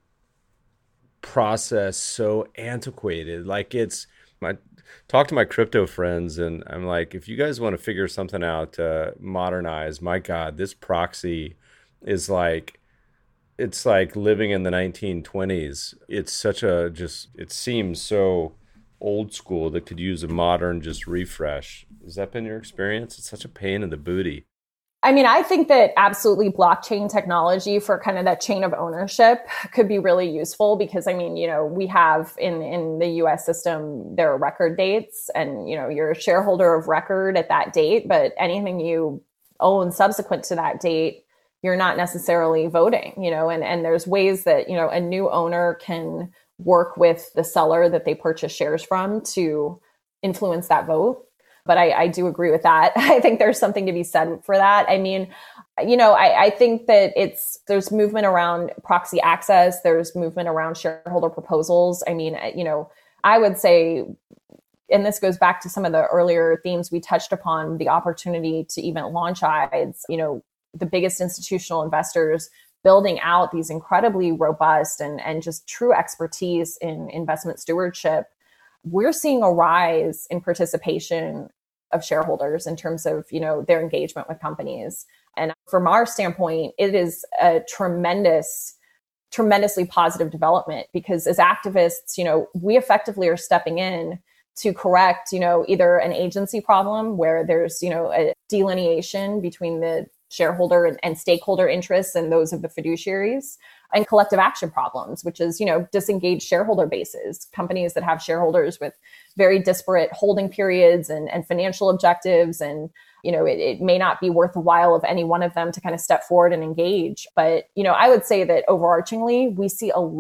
process so antiquated? Like, I talk to my crypto friends and I'm like, if you guys want to figure something out to modernize, my God, this proxy is like, it's like living in the 1920s. It's it seems so old school that could use a modern just refresh. Has that been your experience? It's such a pain in the booty. I mean, I think that absolutely blockchain technology for kind of that chain of ownership could be really useful because, I mean, we have in the US system, there are record dates and, you're a shareholder of record at that date, but anything you own subsequent to that date, you're not necessarily voting, and there's ways that, a new owner can work with the seller that they purchase shares from to influence that vote. But I do agree with that. I think there's something to be said for that. I mean, I think that there's movement around proxy access. There's movement around shareholder proposals. I mean, I would say, and this goes back to some of the earlier themes we touched upon, the opportunity to even launch IDES, the biggest institutional investors building out these incredibly robust and just true expertise in investment stewardship. We're seeing a rise in participation of shareholders in terms of, their engagement with companies. And from our standpoint, it is a tremendously positive development because as activists, we effectively are stepping in to correct, either an agency problem where there's, a delineation between the shareholder and stakeholder interests and those of the fiduciaries, and collective action problems, which is, disengaged shareholder bases, companies that have shareholders with very disparate holding periods and financial objectives. And, it may not be worth the while of any one of them to kind of step forward and engage. But, I would say that overarchingly, we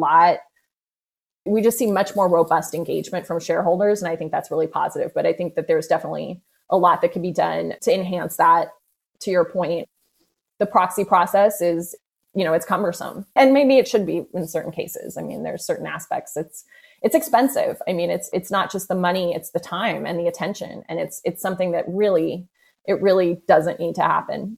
just see much more robust engagement from shareholders. And I think that's really positive. But I think that there's definitely a lot that can be done to enhance that. To your point, the proxy process is, it's cumbersome, and maybe it should be in certain cases. I mean, there's certain aspects. It's expensive. I mean, it's not just the money, it's the time and the attention. And it's something that really doesn't need to happen.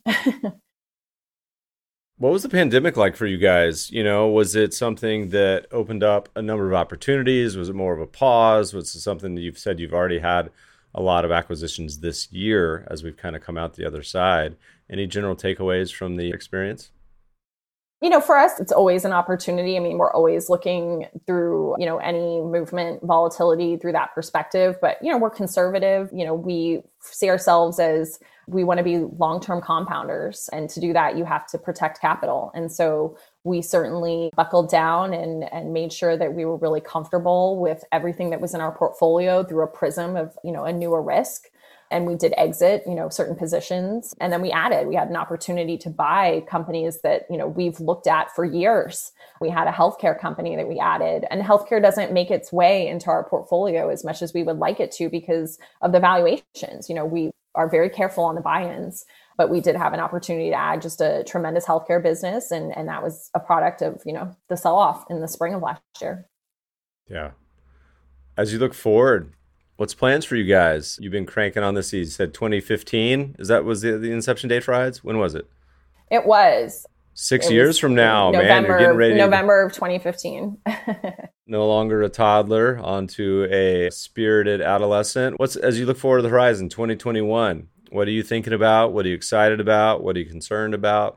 What was the pandemic like for you guys? Was it something that opened up a number of opportunities? Was it more of a pause? Was it something that you've said you've already had a lot of acquisitions this year as we've kind of come out the other side? Any general takeaways from the experience? For us, it's always an opportunity. I mean, we're always looking through, any movement, volatility through that perspective. But, we're conservative. We see ourselves as we want to be long-term compounders. And to do that, you have to protect capital. And so we certainly buckled down and made sure that we were really comfortable with everything that was in our portfolio through a prism of, a newer risk. And we did exit, certain positions. And then we had an opportunity to buy companies that, we've looked at for years. We had a healthcare company that we added, and healthcare doesn't make its way into our portfolio as much as we would like it to because of the valuations. We are very careful on the buy-ins, but we did have an opportunity to add just a tremendous healthcare business. And that was a product of, the sell-off in the spring of last year. Yeah. As you look forward, what's plans for you guys? You've been cranking on this. You said 2015. Was the inception date for IDES? When was it? It was 6 years from now, November, man. You're getting ready. November of 2015. No longer a toddler, onto a spirited adolescent. As you look forward to the horizon, 2021, what are you thinking about? What are you excited about? What are you concerned about?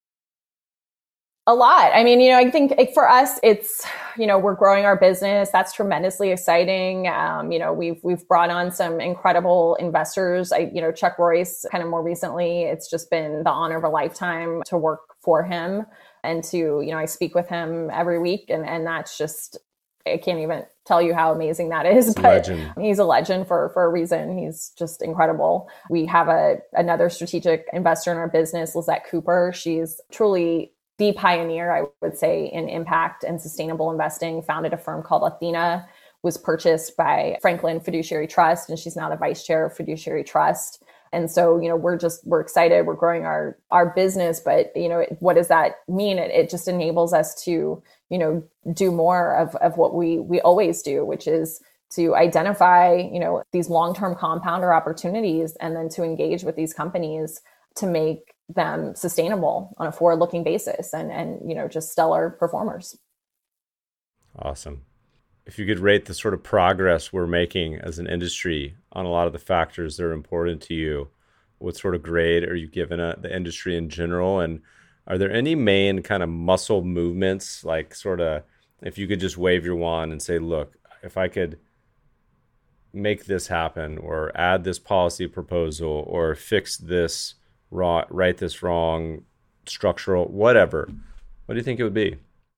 A lot. I mean, I think for us, it's, we're growing our business. That's tremendously exciting. We've brought on some incredible investors. Chuck Royce, kind of more recently, it's just been the honor of a lifetime to work for him and to, I speak with him every week. And that's just, I can't even tell you how amazing that is. But legend. He's a legend for a reason. He's just incredible. We have another strategic investor in our business, Lizette Cooper. She's truly the pioneer, I would say, in impact and sustainable investing, founded a firm called Athena, was purchased by Franklin Fiduciary Trust, and she's now the vice chair of Fiduciary Trust. And so, we're excited, we're growing our business, but, what does that mean? It just enables us to, do more of what we always do, which is to identify, these long-term compounder opportunities and then to engage with these companies to make them sustainable on a forward-looking basis and just stellar performers. Awesome. If you could rate the sort of progress we're making as an industry on a lot of the factors that are important to you, what sort of grade are you giving the industry in general? And are there any main kind of muscle movements, like sort of, if you could just wave your wand and say, look, if I could make this happen or add this policy proposal or fix this right this wrong, structural, whatever, what do you think it would be?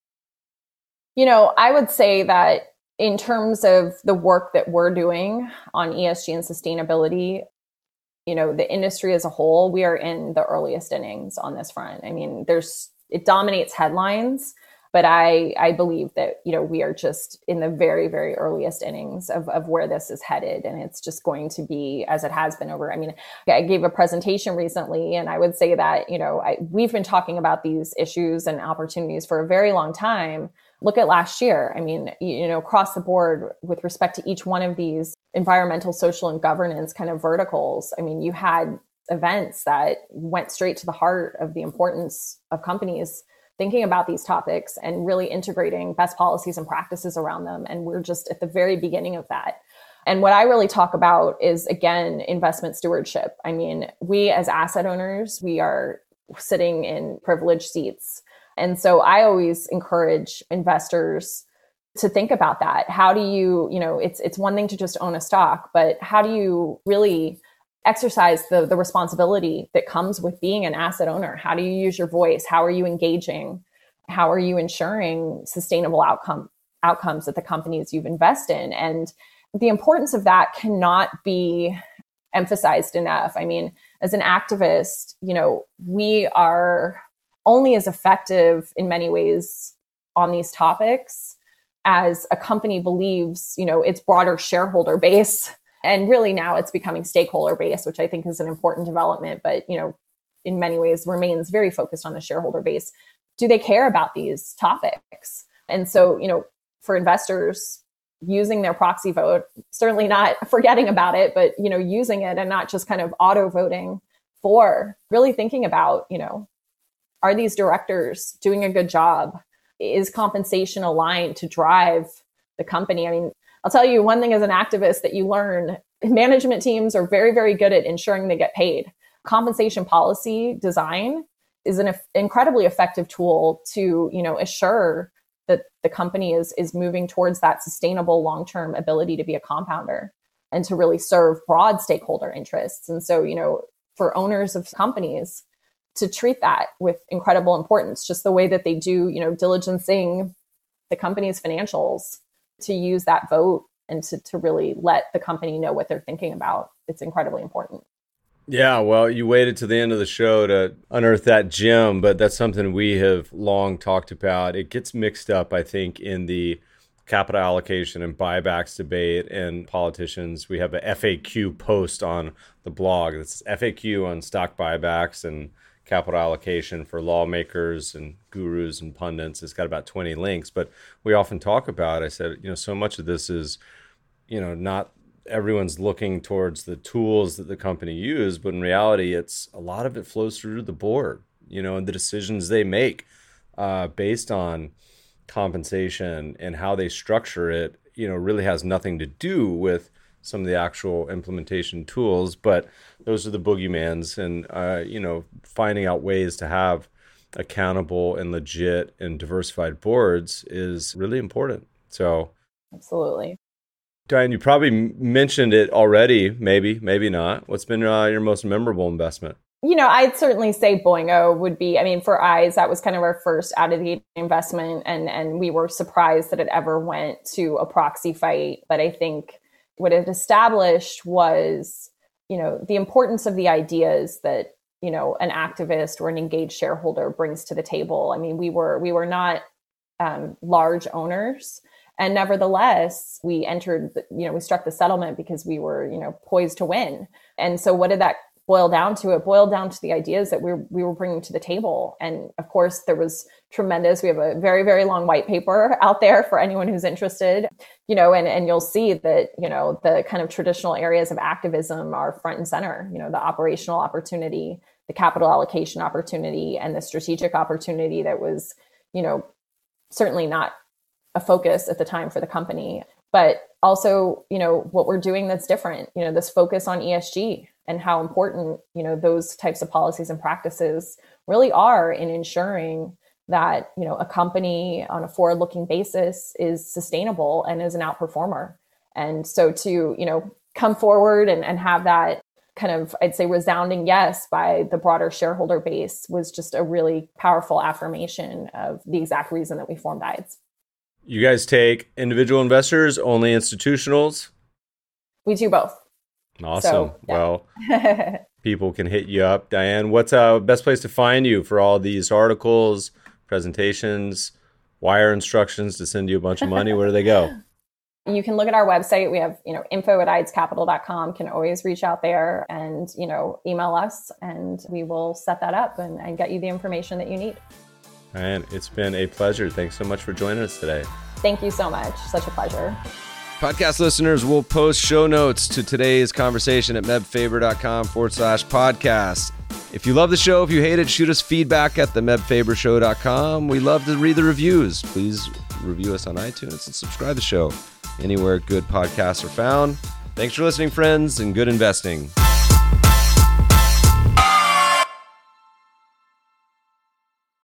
I would say that in terms of the work that we're doing on ESG and sustainability, the industry as a whole, we are in the earliest innings on this front. I mean, it dominates headlines, but I believe that, we are just in the very, very earliest innings of where this is headed. And it's just going to be as it has been over. I mean, I gave a presentation recently, and I would say that, we've been talking about these issues and opportunities for a very long time. Look at last year. I mean, across the board with respect to each one of these environmental, social, and governance kind of verticals, I mean, you had events that went straight to the heart of the importance of companies thinking about these topics and really integrating best policies and practices around them. And we're just at the very beginning of that. And what I really talk about is, again, investment stewardship. I mean, we as asset owners, we are sitting in privileged seats. And so I always encourage investors to think about that. How do you, it's one thing to just own a stock, but how do you really exercise the responsibility that comes with being an asset owner? How do you use your voice? How are you engaging? How are you ensuring sustainable outcomes at the companies you've invested in? And the importance of that cannot be emphasized enough. I mean, as an activist, we are only as effective in many ways on these topics as a company believes, its broader shareholder base. And really now it's becoming stakeholder base, which I think is an important development, but, in many ways remains very focused on the shareholder base. Do they care about these topics? And so, for investors using their proxy vote, certainly not forgetting about it, but, using it and not just kind of auto voting for, really thinking about, are these directors doing a good job? Is compensation aligned to drive the company? I mean, I'll tell you one thing as an activist that you learn, management teams are very, very good at ensuring they get paid. Compensation policy design is an incredibly effective tool to, assure that the company is moving towards that sustainable long-term ability to be a compounder and to really serve broad stakeholder interests. And so, for owners of companies to treat that with incredible importance, just the way that they do, diligencing the company's financials, to use that vote and to really let the company know what they're thinking about. It's incredibly important. Yeah, well, you waited to the end of the show to unearth that gem, but that's something we have long talked about. It gets mixed up, I think, in the capital allocation and buybacks debate, and politicians. We have a FAQ post on the blog. It's FAQ on stock buybacks and capital allocation for lawmakers and gurus and pundits. It's got about 20 links, but we often talk about, I said, so much of this is, not everyone's looking towards the tools that the company use, but in reality, it's a lot of it flows through the board, and the decisions they make based on compensation and how they structure it, really has nothing to do with some of the actual implementation tools, but those are the boogeymans. And, finding out ways to have accountable and legit and diversified boards is really important. So, absolutely. Diane, you probably mentioned it already, maybe not. What's been your most memorable investment? I'd certainly say Boingo would be, for Eyes, that was kind of our first out of the investment. And we were surprised that it ever went to a proxy fight. But I think what it established was, the importance of the ideas that, an activist or an engaged shareholder brings to the table. I mean, we were not large owners. And nevertheless, we we struck the settlement because we were, poised to win. And so what did that boil down to? It boiled down to the ideas that we were bringing to the table. And of course, there was tremendous, we have a very, very long white paper out there for anyone who's interested, and you'll see that, the kind of traditional areas of activism are front and center, the operational opportunity, the capital allocation opportunity, and the strategic opportunity that was, certainly not a focus at the time for the company, but also, what we're doing that's different, this focus on ESG and how important, those types of policies and practices really are in ensuring that, a company on a forward-looking basis is sustainable and is an outperformer. And so to, come forward and have that kind of, I'd say, resounding yes by the broader shareholder base was just a really powerful affirmation of the exact reason that we formed IDES. You guys take individual investors, only institutionals? We do both. Awesome. So, yeah. Well, people can hit you up. Diane, what's the best place to find you for all these articles, presentations, wire instructions to send you a bunch of money? Where do they go? You can look at our website. We have, info@idescapital.com. Can always reach out there and, email us, and we will set that up and get you the information that you need. And it's been a pleasure. Thanks so much for joining us today. Thank you so much. Such a pleasure. Podcast listeners will post show notes to today's conversation at mebfaber.com/podcast. If you love the show, if you hate it, shoot us feedback at themebfabershow.com. We love to read the reviews. Please review us on iTunes and subscribe to the show anywhere good podcasts are found. Thanks for listening, friends, and good investing.